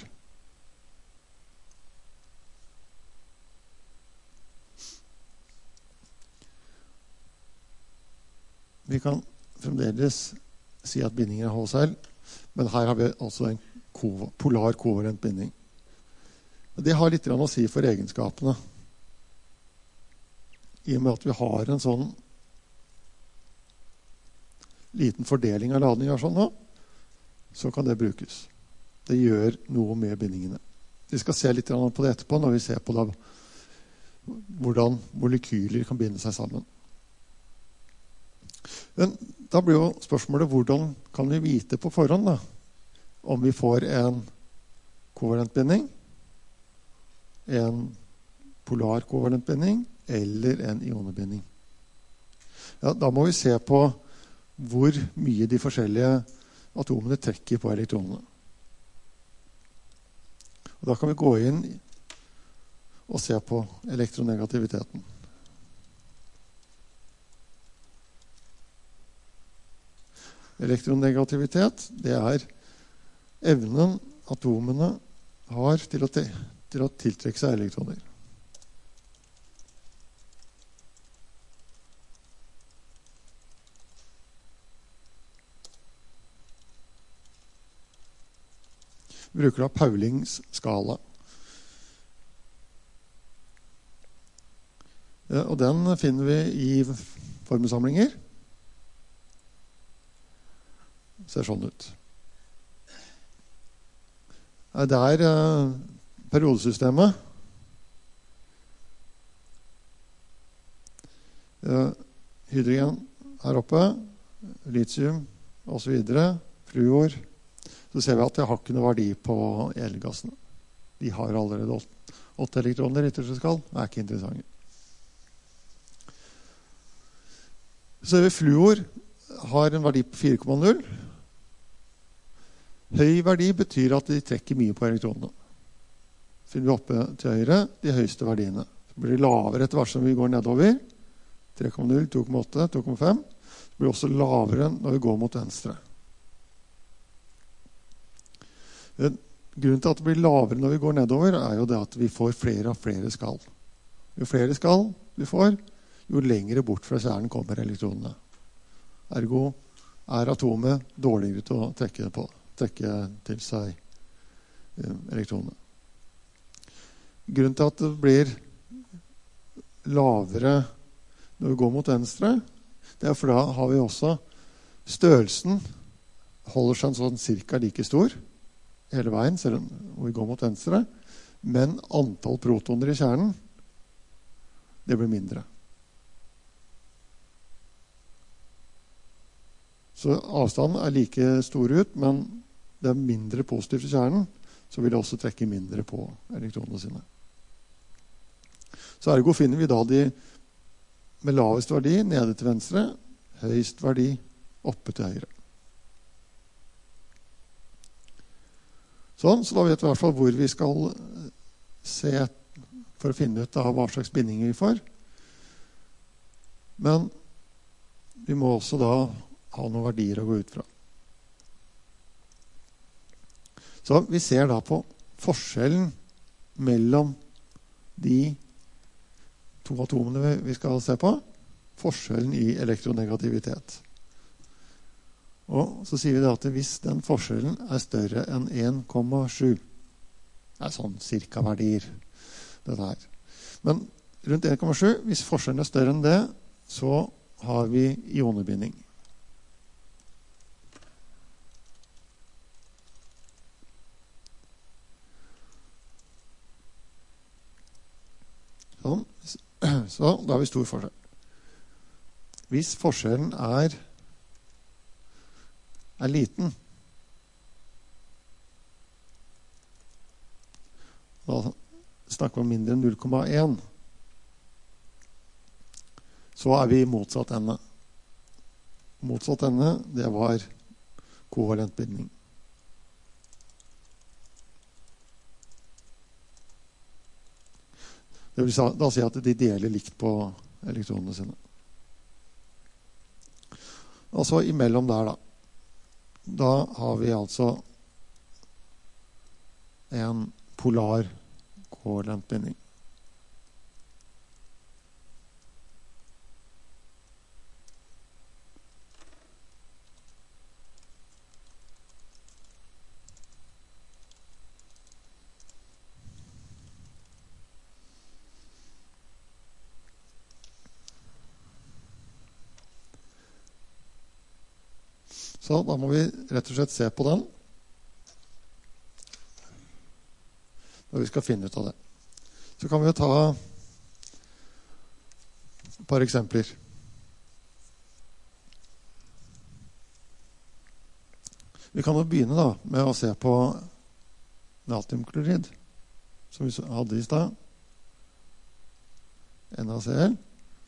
Vi kan fremdeles si at bindingen er H-cell, men her har vi altså en polar kovalent binding. Det har litt å si for egenskapene. I og med at vi har en sånn liten fordeling av ladninger sånn nå, så kan det brukes. Det gjør noe med bindingene. Vi skal se litt på det etterpå når vi ser på da, hvordan molekyler kan binde seg sammen. Men da blir jo spørsmålet hvordan kan vi vite på forhånd da, om vi får en kovalent binding, en polar kovalent binding eller en ionebinding. Ja, da må vi se på hvor mye de forskjellige atomene trekker på elektronene. Og da kan vi gå inn og se på elektronegativiteten. Elektronegativitet, det er evnen atomene har til å, til å tiltrekke seg elektroner. Vi bruker da Paulings skala. Ja, og den finner vi i formelsamlinger. Ser sånn ut. Det er eh, periodesystemet. Eh, hydrogen her oppe, lithium og så videre, fluor. Så ser vi at det har ikke noe verdi på elgassene. De har allerede åtte elektroner i ytterste skall. Det er ikke interessante. Så ser vi fluor har en verdi på fire komma null. Høy verdi betyr at de trekker mye på elektronene. Finner vi oppe til høyre de høyeste verdiene. Så blir det lavere etter hvert som vi går nedover. tre komma null, to komma åtte, to komma fem. Så blir det også lavere når vi går mot venstre. Grunnen til at det blir lavere når vi går nedover er jo det at vi får flere og flere skall. Jo flere skall vi får, jo lengre bort fra kjernen kommer elektronene. Ergo er atomet dårligere til å trekke det på. trekke til seg elektronene. Grunnen til at det blir lavere når vi går mot venstre, det er for da har vi også størrelsen holder seg sånn cirka like stor hele veien, selv om vi går mot venstre, men antall protoner i kjernen det blir mindre. Så avstanden er like stor ut, men det er mindre positivt i kjernen, så vil det også trekke mindre på elektronene sine. Så ergo finner vi da de med lavest verdi nede til venstre, høyest verdi oppe til høyre. Sånn, så da vet vi i hvert fall hvor vi skal se for å finne ut av hva slags bindinger vi får. Men vi må også da ha noen verdier å gå ut fra. Så vi ser da på forskjellen mellom de to atomene vi skal se på, forskjellen i elektronegativitet. Og så sier vi da at hvis den forskjellen er større enn en komma sju, det er sånn cirka verdier, dette her. Men rundt en komma sju, hvis forskjellen er større enn det, så har vi ionebinding. Sånn. Så da har vi stor forskjell. Hvis forskjellen er, er liten, da snakker vi om mindre enn null komma en, så er vi i motsatt ende. Motsatt ende, det var kovalent binding. Det vil da si at de deler likt på elektronene sine. Og så imellom der da, da har vi altså en polar kovalent binding. Så da må vi rett og slett se på den når vi skal finne ut av det. Så kan vi jo ta et par eksempler. Vi kan jo begynne da med å se på natriumklorid, som vi hadde i sted. NaCl.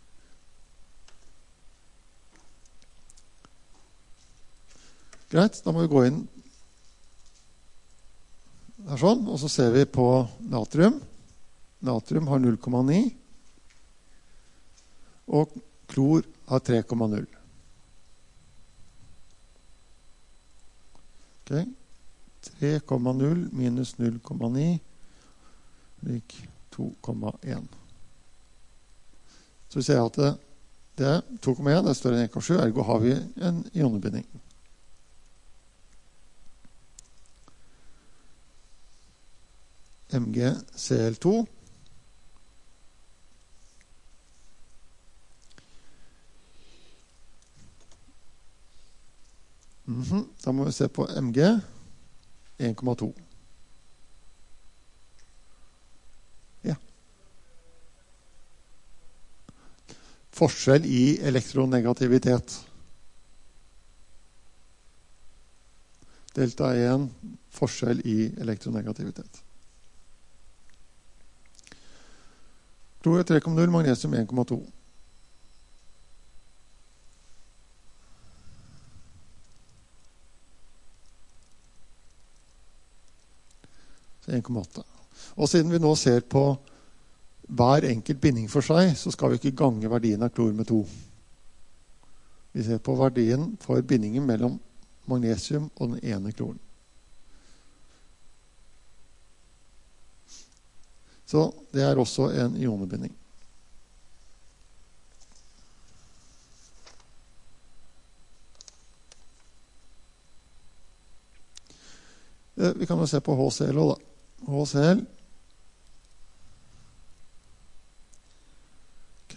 Greit, da må vi gå inn her sånn, og så ser vi på natrium. Natrium har null komma ni, og klor har tre komma null. Ok, tre komma null minus null komma ni lik to komma en. Så vi ser at det, det er to komma en, det er større enn en komma sju, ergo har vi en ionebinding. MgCl2. Mm-hmm. Da må vi se på Mg en komma to. Ja. Forskjell i elektronegativitet. Delta en, forskjell i elektronegativitet. Klor tre komma null, magnesium en komma to. Så en komma åtte. Og siden vi nå ser på hver enkelt binding for seg, så skal vi ikke gange verdien av klor med to. Vi ser på verdien for bindingen mellom magnesium og den ene kloren. Så det er også en ionebinding. Vi kan jo se på HCl også da. HCl. Ok.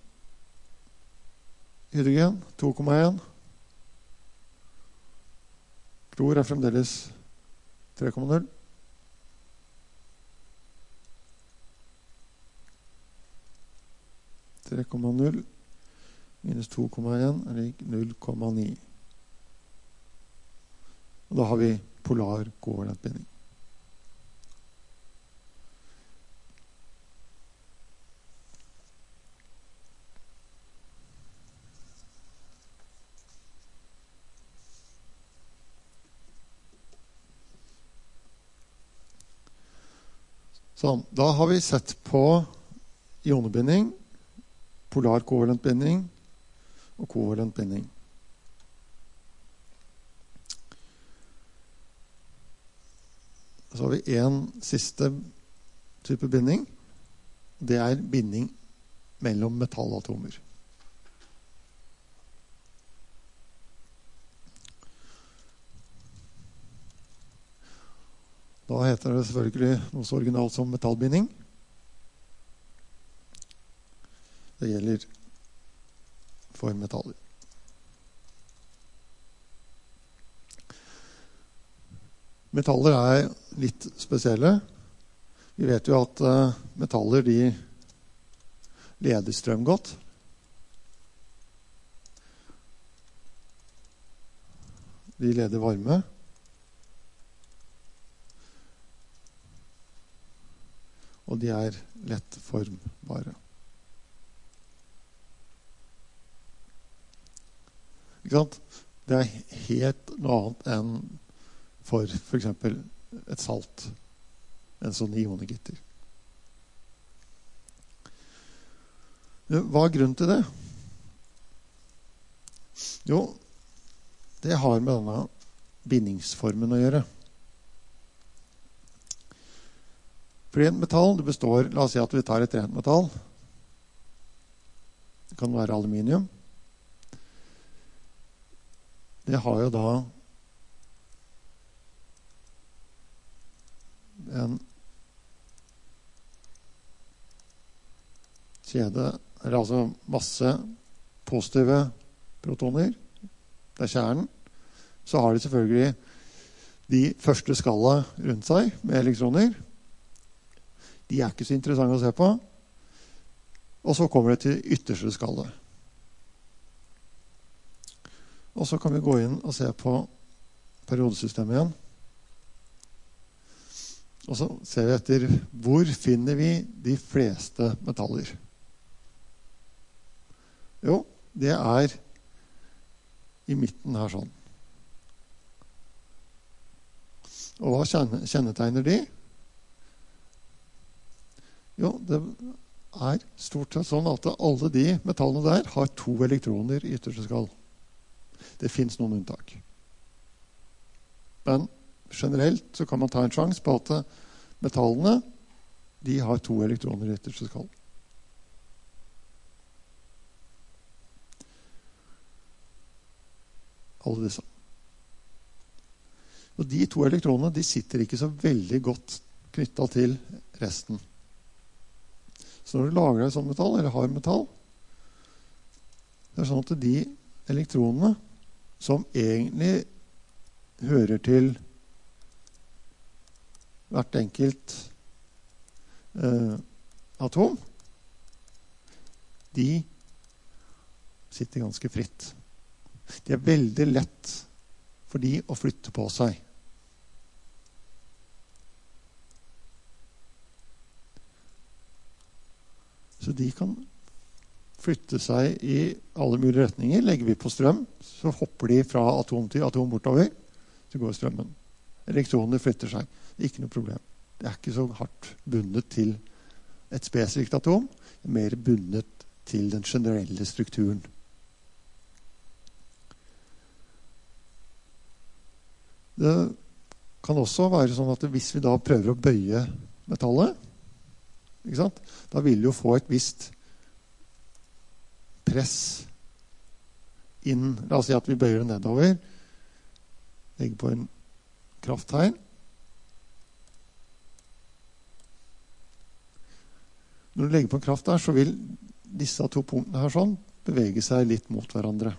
Hydrogen, to komma en. Klor er fremdeles tre komma null. tre komma null minus to komma en er lik null komma ni. Og da har vi polar kovalent binding. Sånn, da har vi sett på ionebinding, polar kovalent binding og kovalent binding. Så har vi en siste type binding. Det er binding mellom metallatomer. Da heter det selvfølgelig noe så originalt som metallbinding. Det gjelder for metaller. Metaller er litt spesielle. Vi vet jo at uh, metaller de leder strøm godt. De leder varme. Og de er lett formbare. Ikke sant? Det er helt noe annet enn for for eksempel et salt, en sånn ionegitter. Hva er grunnen til det? Jo, det har med denne bindingsformen å gjøre. Fordi en metall, det består, la oss si at vi tar et rent metall. Det kan være aluminium. Det har jo da en kjede, eller altså masse positive protoner. Det er kjernen. Så har de selvfølgelig de første skallet rundt seg med elektroner. De er ikke så interessante å se på. Og så kommer det til ytterste skallet. Og så kan vi gå inn og se på periodesystemet igjen. Og så ser vi etter hvor finner vi de fleste metaller. Jo, det er i midten her sånn. Og hva kjennetegner de? Jo, det er stort sett sånn at alle de metallene der har to elektroner i ytterste skall. Det finnes noen unntak. Men generelt så kan man ta en sjans på at metallene, de har to elektroner i ytterste skall. Alle disse. Og de to elektronene, de sitter ikke så veldig godt knyttet til resten. Så når du lager deg sånn metall, eller har metall, det er sånn at de elektronene som egentlig hører til hvert enkelt eh, atom, de sitter ganske fritt. Det er veldig lett for de å flytte på seg. Så de kan flytte seg i alle mulige retninger. Legger vi på strøm, så hopper de fra atom til atom bortover, så går strømmen. Elektronene flytter seg. Det er ikke noe problem. Det er ikke så hardt bundet til et spesifikt atom, det er mer bundet til den generelle strukturen. Det kan også være sånn at hvis vi da prøver å bøye metallet, ikke sant? Da vil vi jo få et visst press inn. La oss si at vi bøyer det nedover, legger på en krafttegn. Når du legger på en kraft der, så vil disse to punktene her sånn bevege seg litt mot hverandre.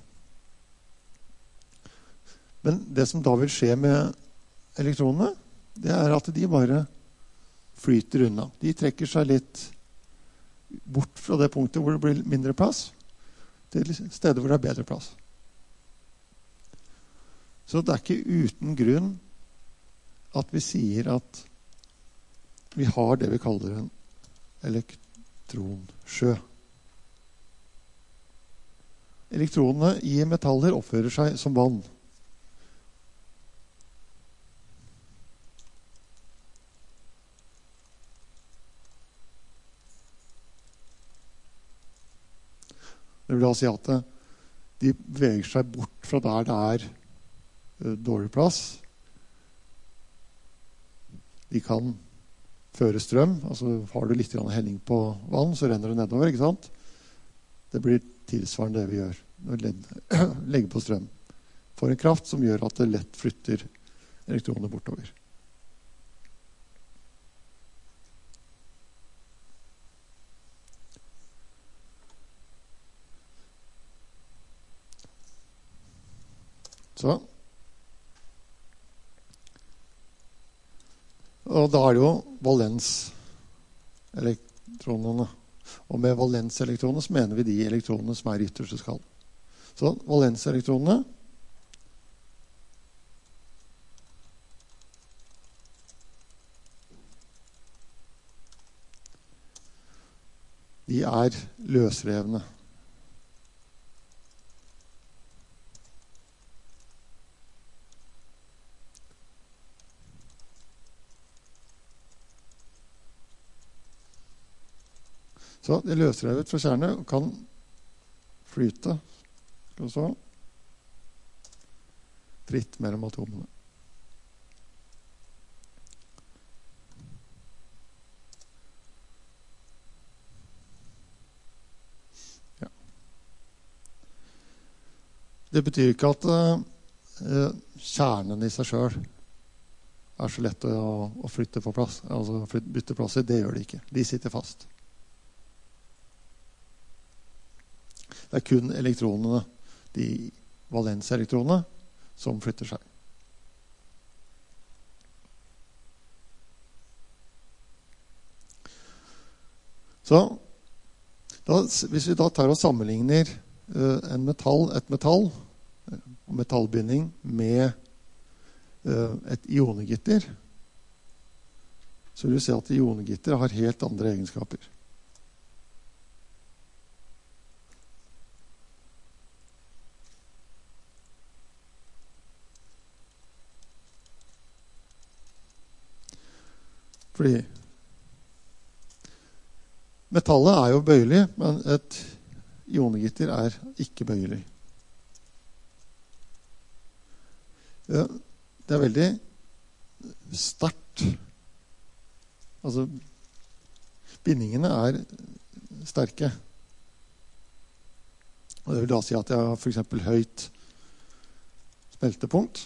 Men det som da vil skje med elektronene, det er at de bare flyter unna. De trekker seg litt bort fra det punktet hvor det blir mindre plass, til steder hvor det er bedre plass. Så det er ikke uten grunn at vi sier at vi har det vi kaller en elektronsjø. Elektronene i metaller oppfører seg som vann. Det vil da si at de beveger seg bort fra der det er dårlig plass, de kan føre strøm. Altså har du litt grann helling på vann, så renner det nedover, ikke sant? Det blir tilsvarende det vi gjør når vi legger på strøm. Får en kraft som gjør at det lett flytter elektroner bortover. Så. Og da er det jo valenselektronene. Og med valenselektronene så mener vi de elektronene som er i ytterste skall. Så valenselektronene de er løsrevne. Så det løsrevet fra kjernen kan flyte så, fritt mellom atomene. Ja. Det betyr ikke at uh, kjernen i seg selv er så lett å, å flytte på plass, altså flytte, bytte plasser. Det gjør de ikke. De sitter fast. Det er kun elektronene, de valenselektronene, som flytter seg. Så, da, hvis vi da tar og sammenligner uh, en metall, et metall, og metallbinding med uh, et ionegitter, så vil vi se at ionegitter har helt andre egenskaper. Fordi metallet er jo bøyelig, men et ionegitter er ikke bøyelig. Det er veldig sterkt. Altså, bindingene er sterke. Og det vil da si at jeg har for eksempel høyt smeltepunkt.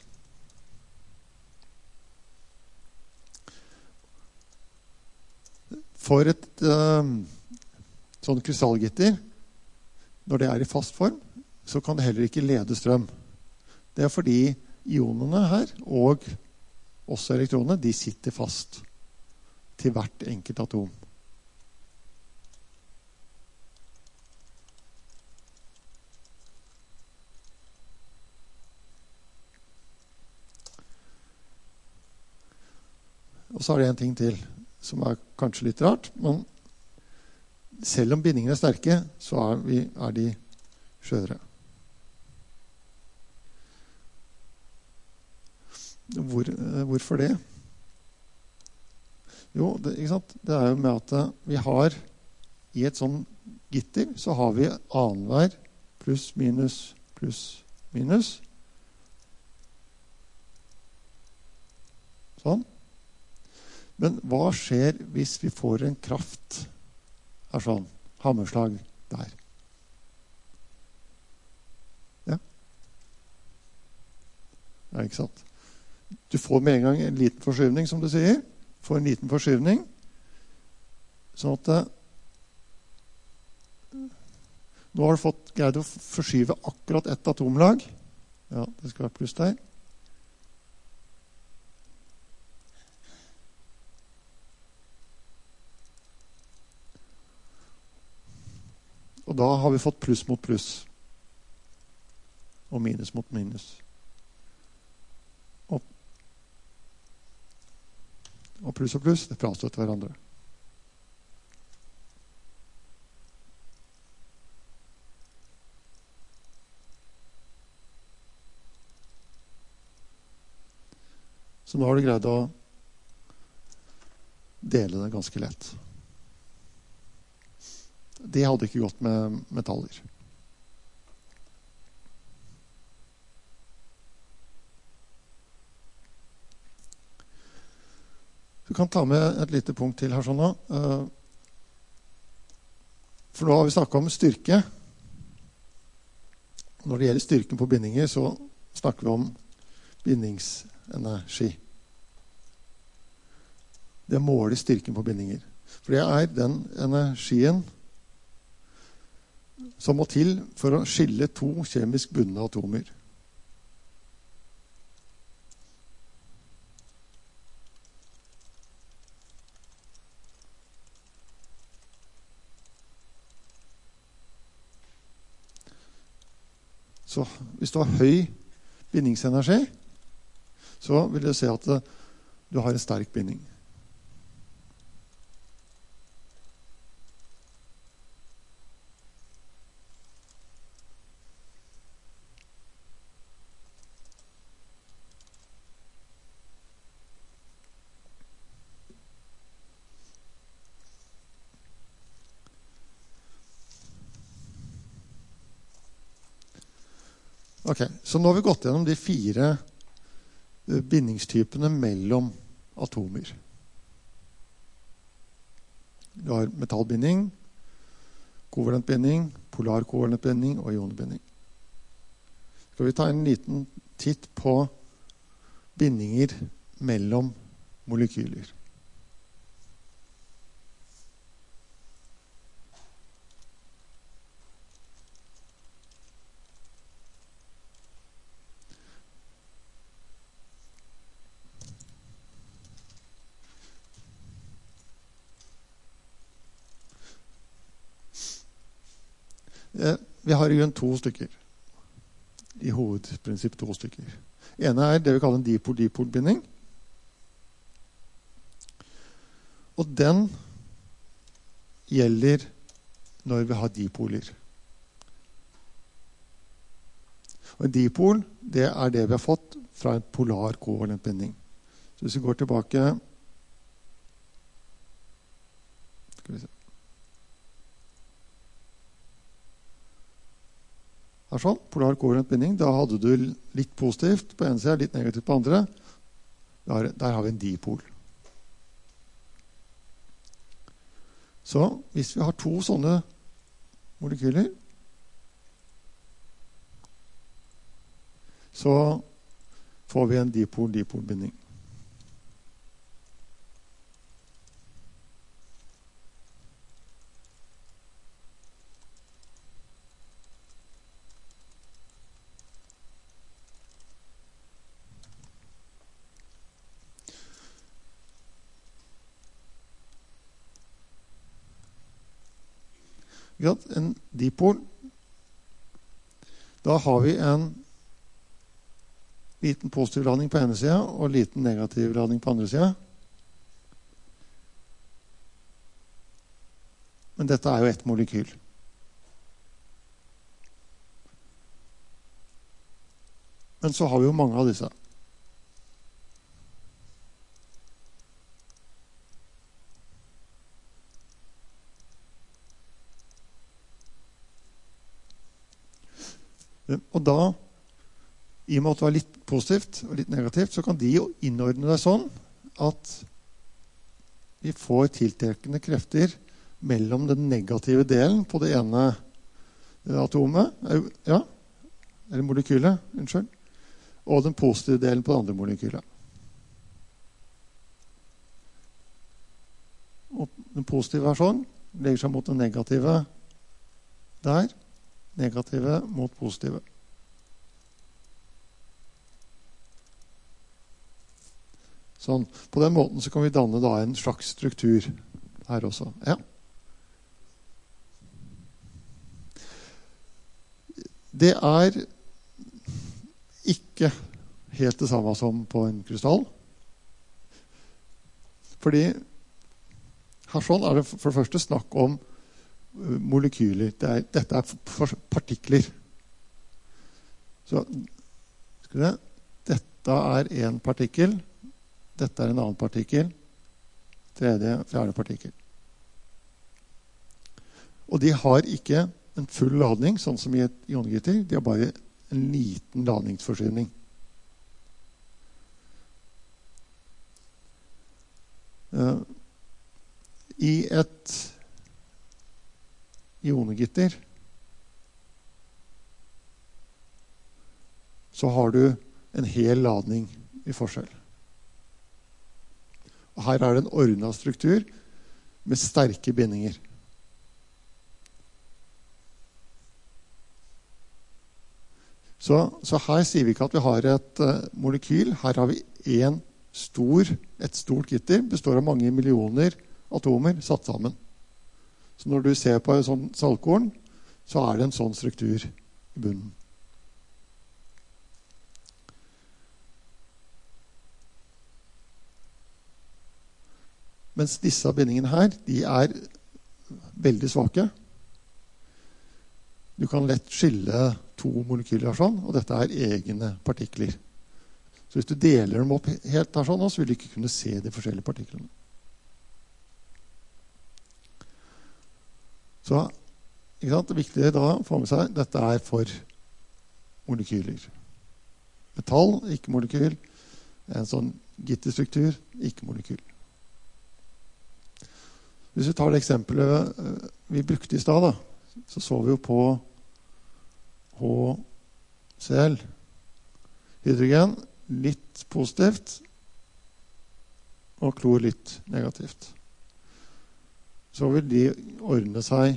For et uh, sånn krystallgitter, når det er i fast form, så kan det heller ikke lede strøm. Det er fordi ionene her, og også elektronene, de sitter fast til hvert enkelt atom. Og så er det en ting til, som er kanskje litt rart, men selv om bindingene er sterke, så er, vi, er de skjøre. Hvor, hvorfor det? Jo, det, ikke sant? Det er jo med at vi har i et sånn gitter, så har vi annenhver pluss, minus, pluss, minus. Sånn. Men hva skjer hvis vi får en kraft her sånn, hammerslag der? Ja. Ja, ikke sant? Du får med en gang en liten forskyvning, som du sier. Får en liten forskyvning. Sånn at det, nå har du fått greid å forskyve akkurat ett atomlag. Ja, det skal være pluss der. Og da har vi fått pluss mot pluss. Og minus mot minus. Og, og pluss og pluss, det frastøter hverandre. Så nå har du greid å dele det ganske lett. Det hadde ikke gått med metaller. Så Vi kan ta med et lite punkt til her sånn nå. For nå har vi snakket om styrke. Når det gjelder styrken på bindinger, så snakker vi om bindingsenergi. Det måler styrken på bindinger. For det er den energien som må til for å skille to kjemisk bundne atomer. Så hvis du har høy bindingsenergi, så vil du se at du har en sterk binding. Ok, så nå har vi gått gjennom de fire bindingstypene mellom atomer. Du har metallbinding, kovalent binding, polar kovalent binding og ionbinding. Skal vi ta en liten titt på bindinger mellom molekyler. Vi har i grunn to stykker. I hovedprinsipp to stykker. Ene er det vi kaller en dipol-dipol-binding. Og den gjelder når vi har dipoler. Og en dipol, det er det vi har fått fra en polar kovalent binding. Så hvis vi går tilbake skal vi se. Her sånn, polar kovalent binding, da hadde du litt positivt på ene siden, litt negativt på andre. Der, der har vi en dipol. Så hvis vi har to sånne molekyler, så får vi en dipol-dipol-binding. En dipol, da har vi en liten positiv ladning på ene siden og liten negativ ladning på andre siden. Men dette er jo ett molekyl. Men så har vi jo mange av disse. Og da, i og med at det var litt positivt og litt negativt, så kan de jo innordne deg sånn at vi får tiltrekkende krefter mellom den negative delen på det ene atomet, ja, eller molekylet, unnskyld, og den positive delen på det andre molekylet. Og den positive er sånn, legger seg mot den negative der, negative mot positive. Sånn. På den måten så kan vi danne da en slags struktur her også. Ja. Det er ikke helt det samme som på en krystall. Fordi her sånn er det for det første snakk om molekyler. Det er, dette er partikler. Så skal vi se. Dette er en partikkel. Dette er en annen partikkel. Tredje, fjerde partikkel. Og de har ikke en full ladning, sånn som i et iongitter. De har bare en liten ladningsforskyvning. Uh, I et ionegitter så har du en hel ladning i forskjell. Og her er det en ordnet struktur med sterke bindinger. Så, så her sier vi ikke at vi har et uh, molekyl. Her har vi en stor, et stort gitter, består av mange millioner atomer satt sammen. Så når du ser på en sånn saltkorn, så er det en sånn struktur i bunnen. Mens disse bindingene her, de er veldig svake. Du kan lett skille to molekyler sånn, og dette er egne partikler. Så hvis du deler dem opp helt her sånn, så vil du ikke kunne se de forskjellige partiklene. Så ikke sant, det viktige da å få med seg, dette er for molekyler. Metall, ikke molekyl. En sånn gitterstruktur, ikke molekyl. Hvis vi tar det eksempelet vi brukte i stad, da, så så vi jo på HCl. Hydrogen litt positivt, og klor litt negativt. Så vil de ordne seg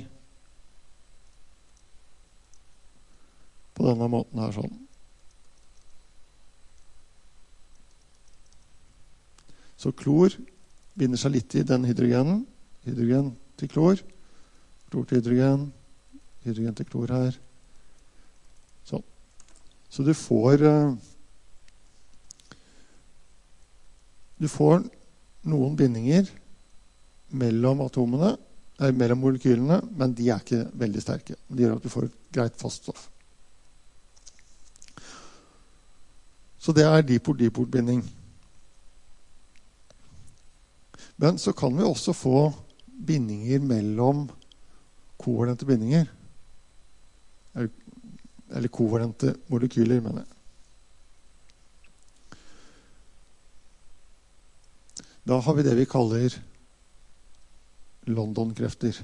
på denne måten her sånn. Så klor binder seg litt i den hydrogenen. Hydrogen til klor, klor til hydrogen, hydrogen til klor her. Sånn. Så du får uh, du får noen bindinger mellom atomene, eh, mellom molekylene, men de er ikke veldig sterke. De gjør at du får et greit faststoff. Så det er dipol-dipol-binding. Men så kan vi også få bindinger mellom kovalente bindinger. Eller, eller kovalente molekyler, mener jeg. Da har vi det vi kaller London-krefter.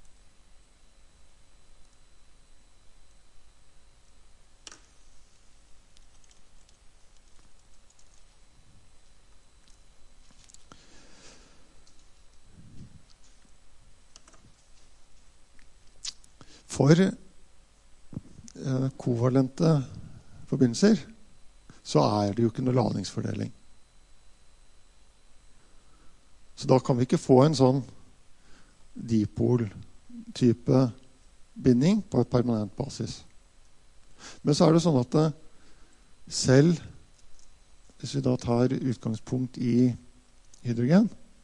For eh, kovalente forbindelser så er det jo ikke noe ladningsfordeling. Så da kan vi ikke få en sånn dipol-type binding på et permanent basis. Men så er det sånn at det, selv hvis vi da tar utgangspunkt i hydrogen,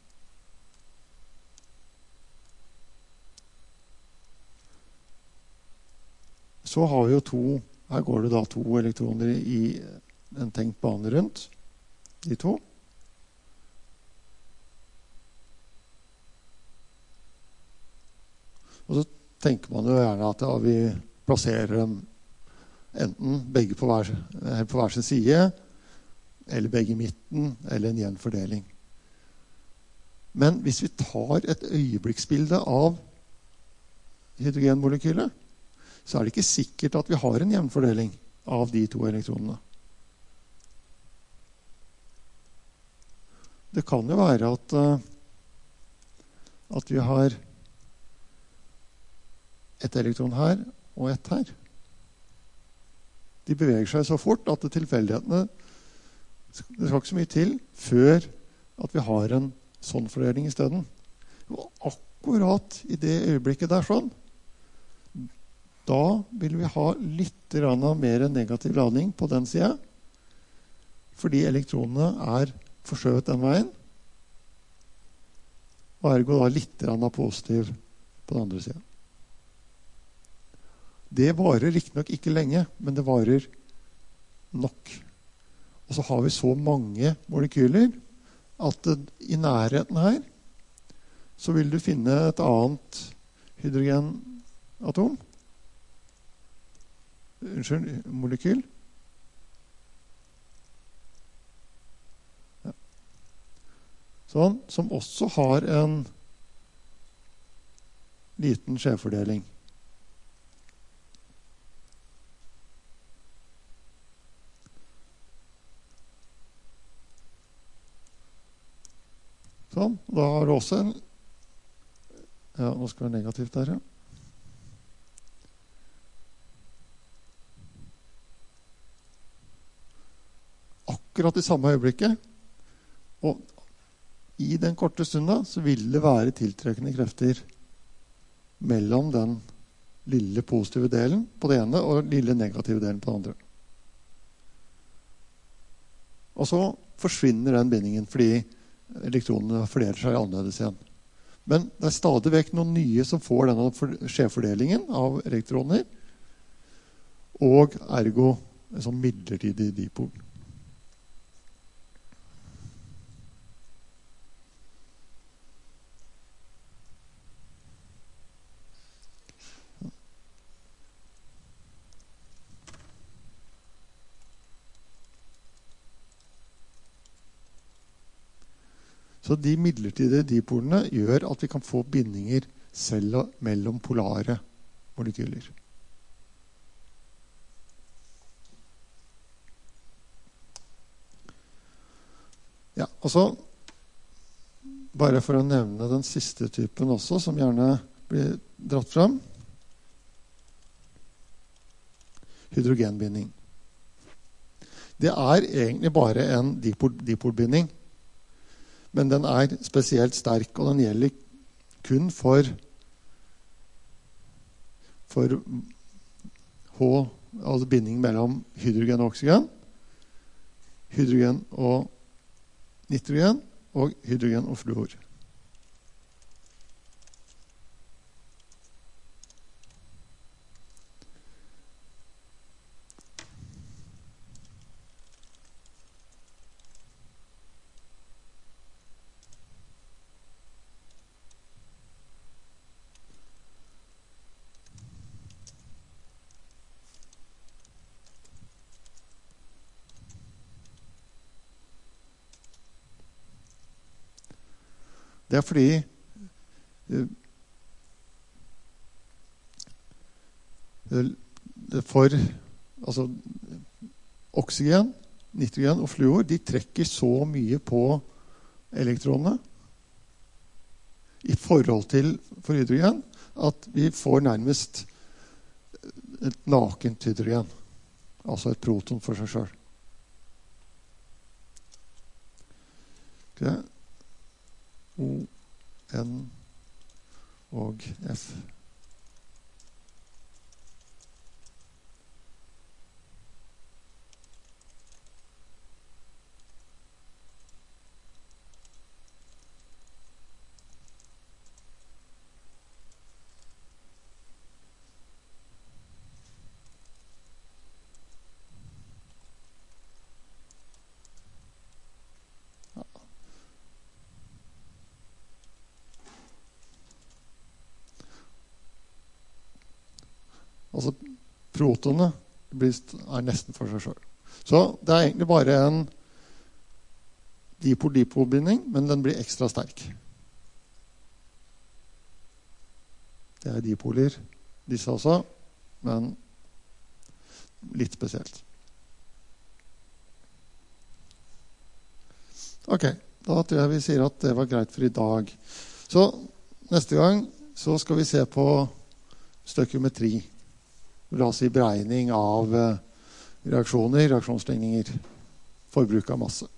så har vi jo to, her går det da to elektroner i en tenkt bane rundt de to. Og så tenker man jo gjerne at ja, vi plasserer dem enten begge på hver, på hver sin side, eller begge i midten, eller en jevn fordeling. Men hvis vi tar et øyeblikksbilde av hydrogenmolekylet, så er det ikke sikkert at vi har en jevn fordeling av de to elektronene. Det kan jo være at, at vi har et elektron her og et her. De beveger seg så fort at tilfeldighetene, det skal ikke så mye til før at vi har en sånn fordeling i stedet. Og akkurat i det øyeblikket der sånn, da vil vi ha litt mer negativ ladning på den siden, fordi elektronene er forskjøvet den veien, og ergo da litt positiv på den andre siden. Det varer riktignok ikke lenge, men det varer nok. Og så har vi så mange molekyler at det, i nærheten her så vil du finne et annet hydrogenatom. Unnskyld, molekyl. sånn, som også har en liten skjevfordeling. Sånn, da har du også en, ja, nå skal det være negativt der, ja. Akkurat i samme øyeblikket, og i den korte stunden så vil det være tiltrekkende krefter mellom den lille positive delen på det ene og den lille negative delen på det andre. Og så forsvinner den bindingen fordi elektronene fordeler seg annerledes igjen. Men det er stadig vekk noen nye som får denne skjevfordelingen av elektroner, og ergo en sånn midlertidig dipol. Så de midlertidige dipolene gjør at vi kan få bindinger selv mellom polare molekyler. Ja, og så bare for å nevne den siste typen også, som gjerne blir dratt fram. Hydrogenbinding. Det er egentlig bare en dipol, dipolbinding. Men den er spesielt sterk, og den gjelder kun for, for H, altså binding mellom hydrogen og oksygen, hydrogen og nitrogen, og hydrogen og fluor. Det er fordi for altså, oksygen, nitrogen og fluor, de trekker så mye på elektronene i forhold til for hydrogen at vi får nærmest et nakent hydrogen, altså et proton for seg selv. Okay. O, N og F. Altså protonene er nesten for seg selv. Så det er egentlig bare en dipol-dipol-binding, men den blir ekstra sterk. Det er dipoler, disse også, men litt spesielt. Ok, da tror jeg vi sier at det var greit for i dag. Så neste gang så skal vi se på støkiometri. La oss si beregning av reaksjoner, reaksjonsligninger, forbruk av masse.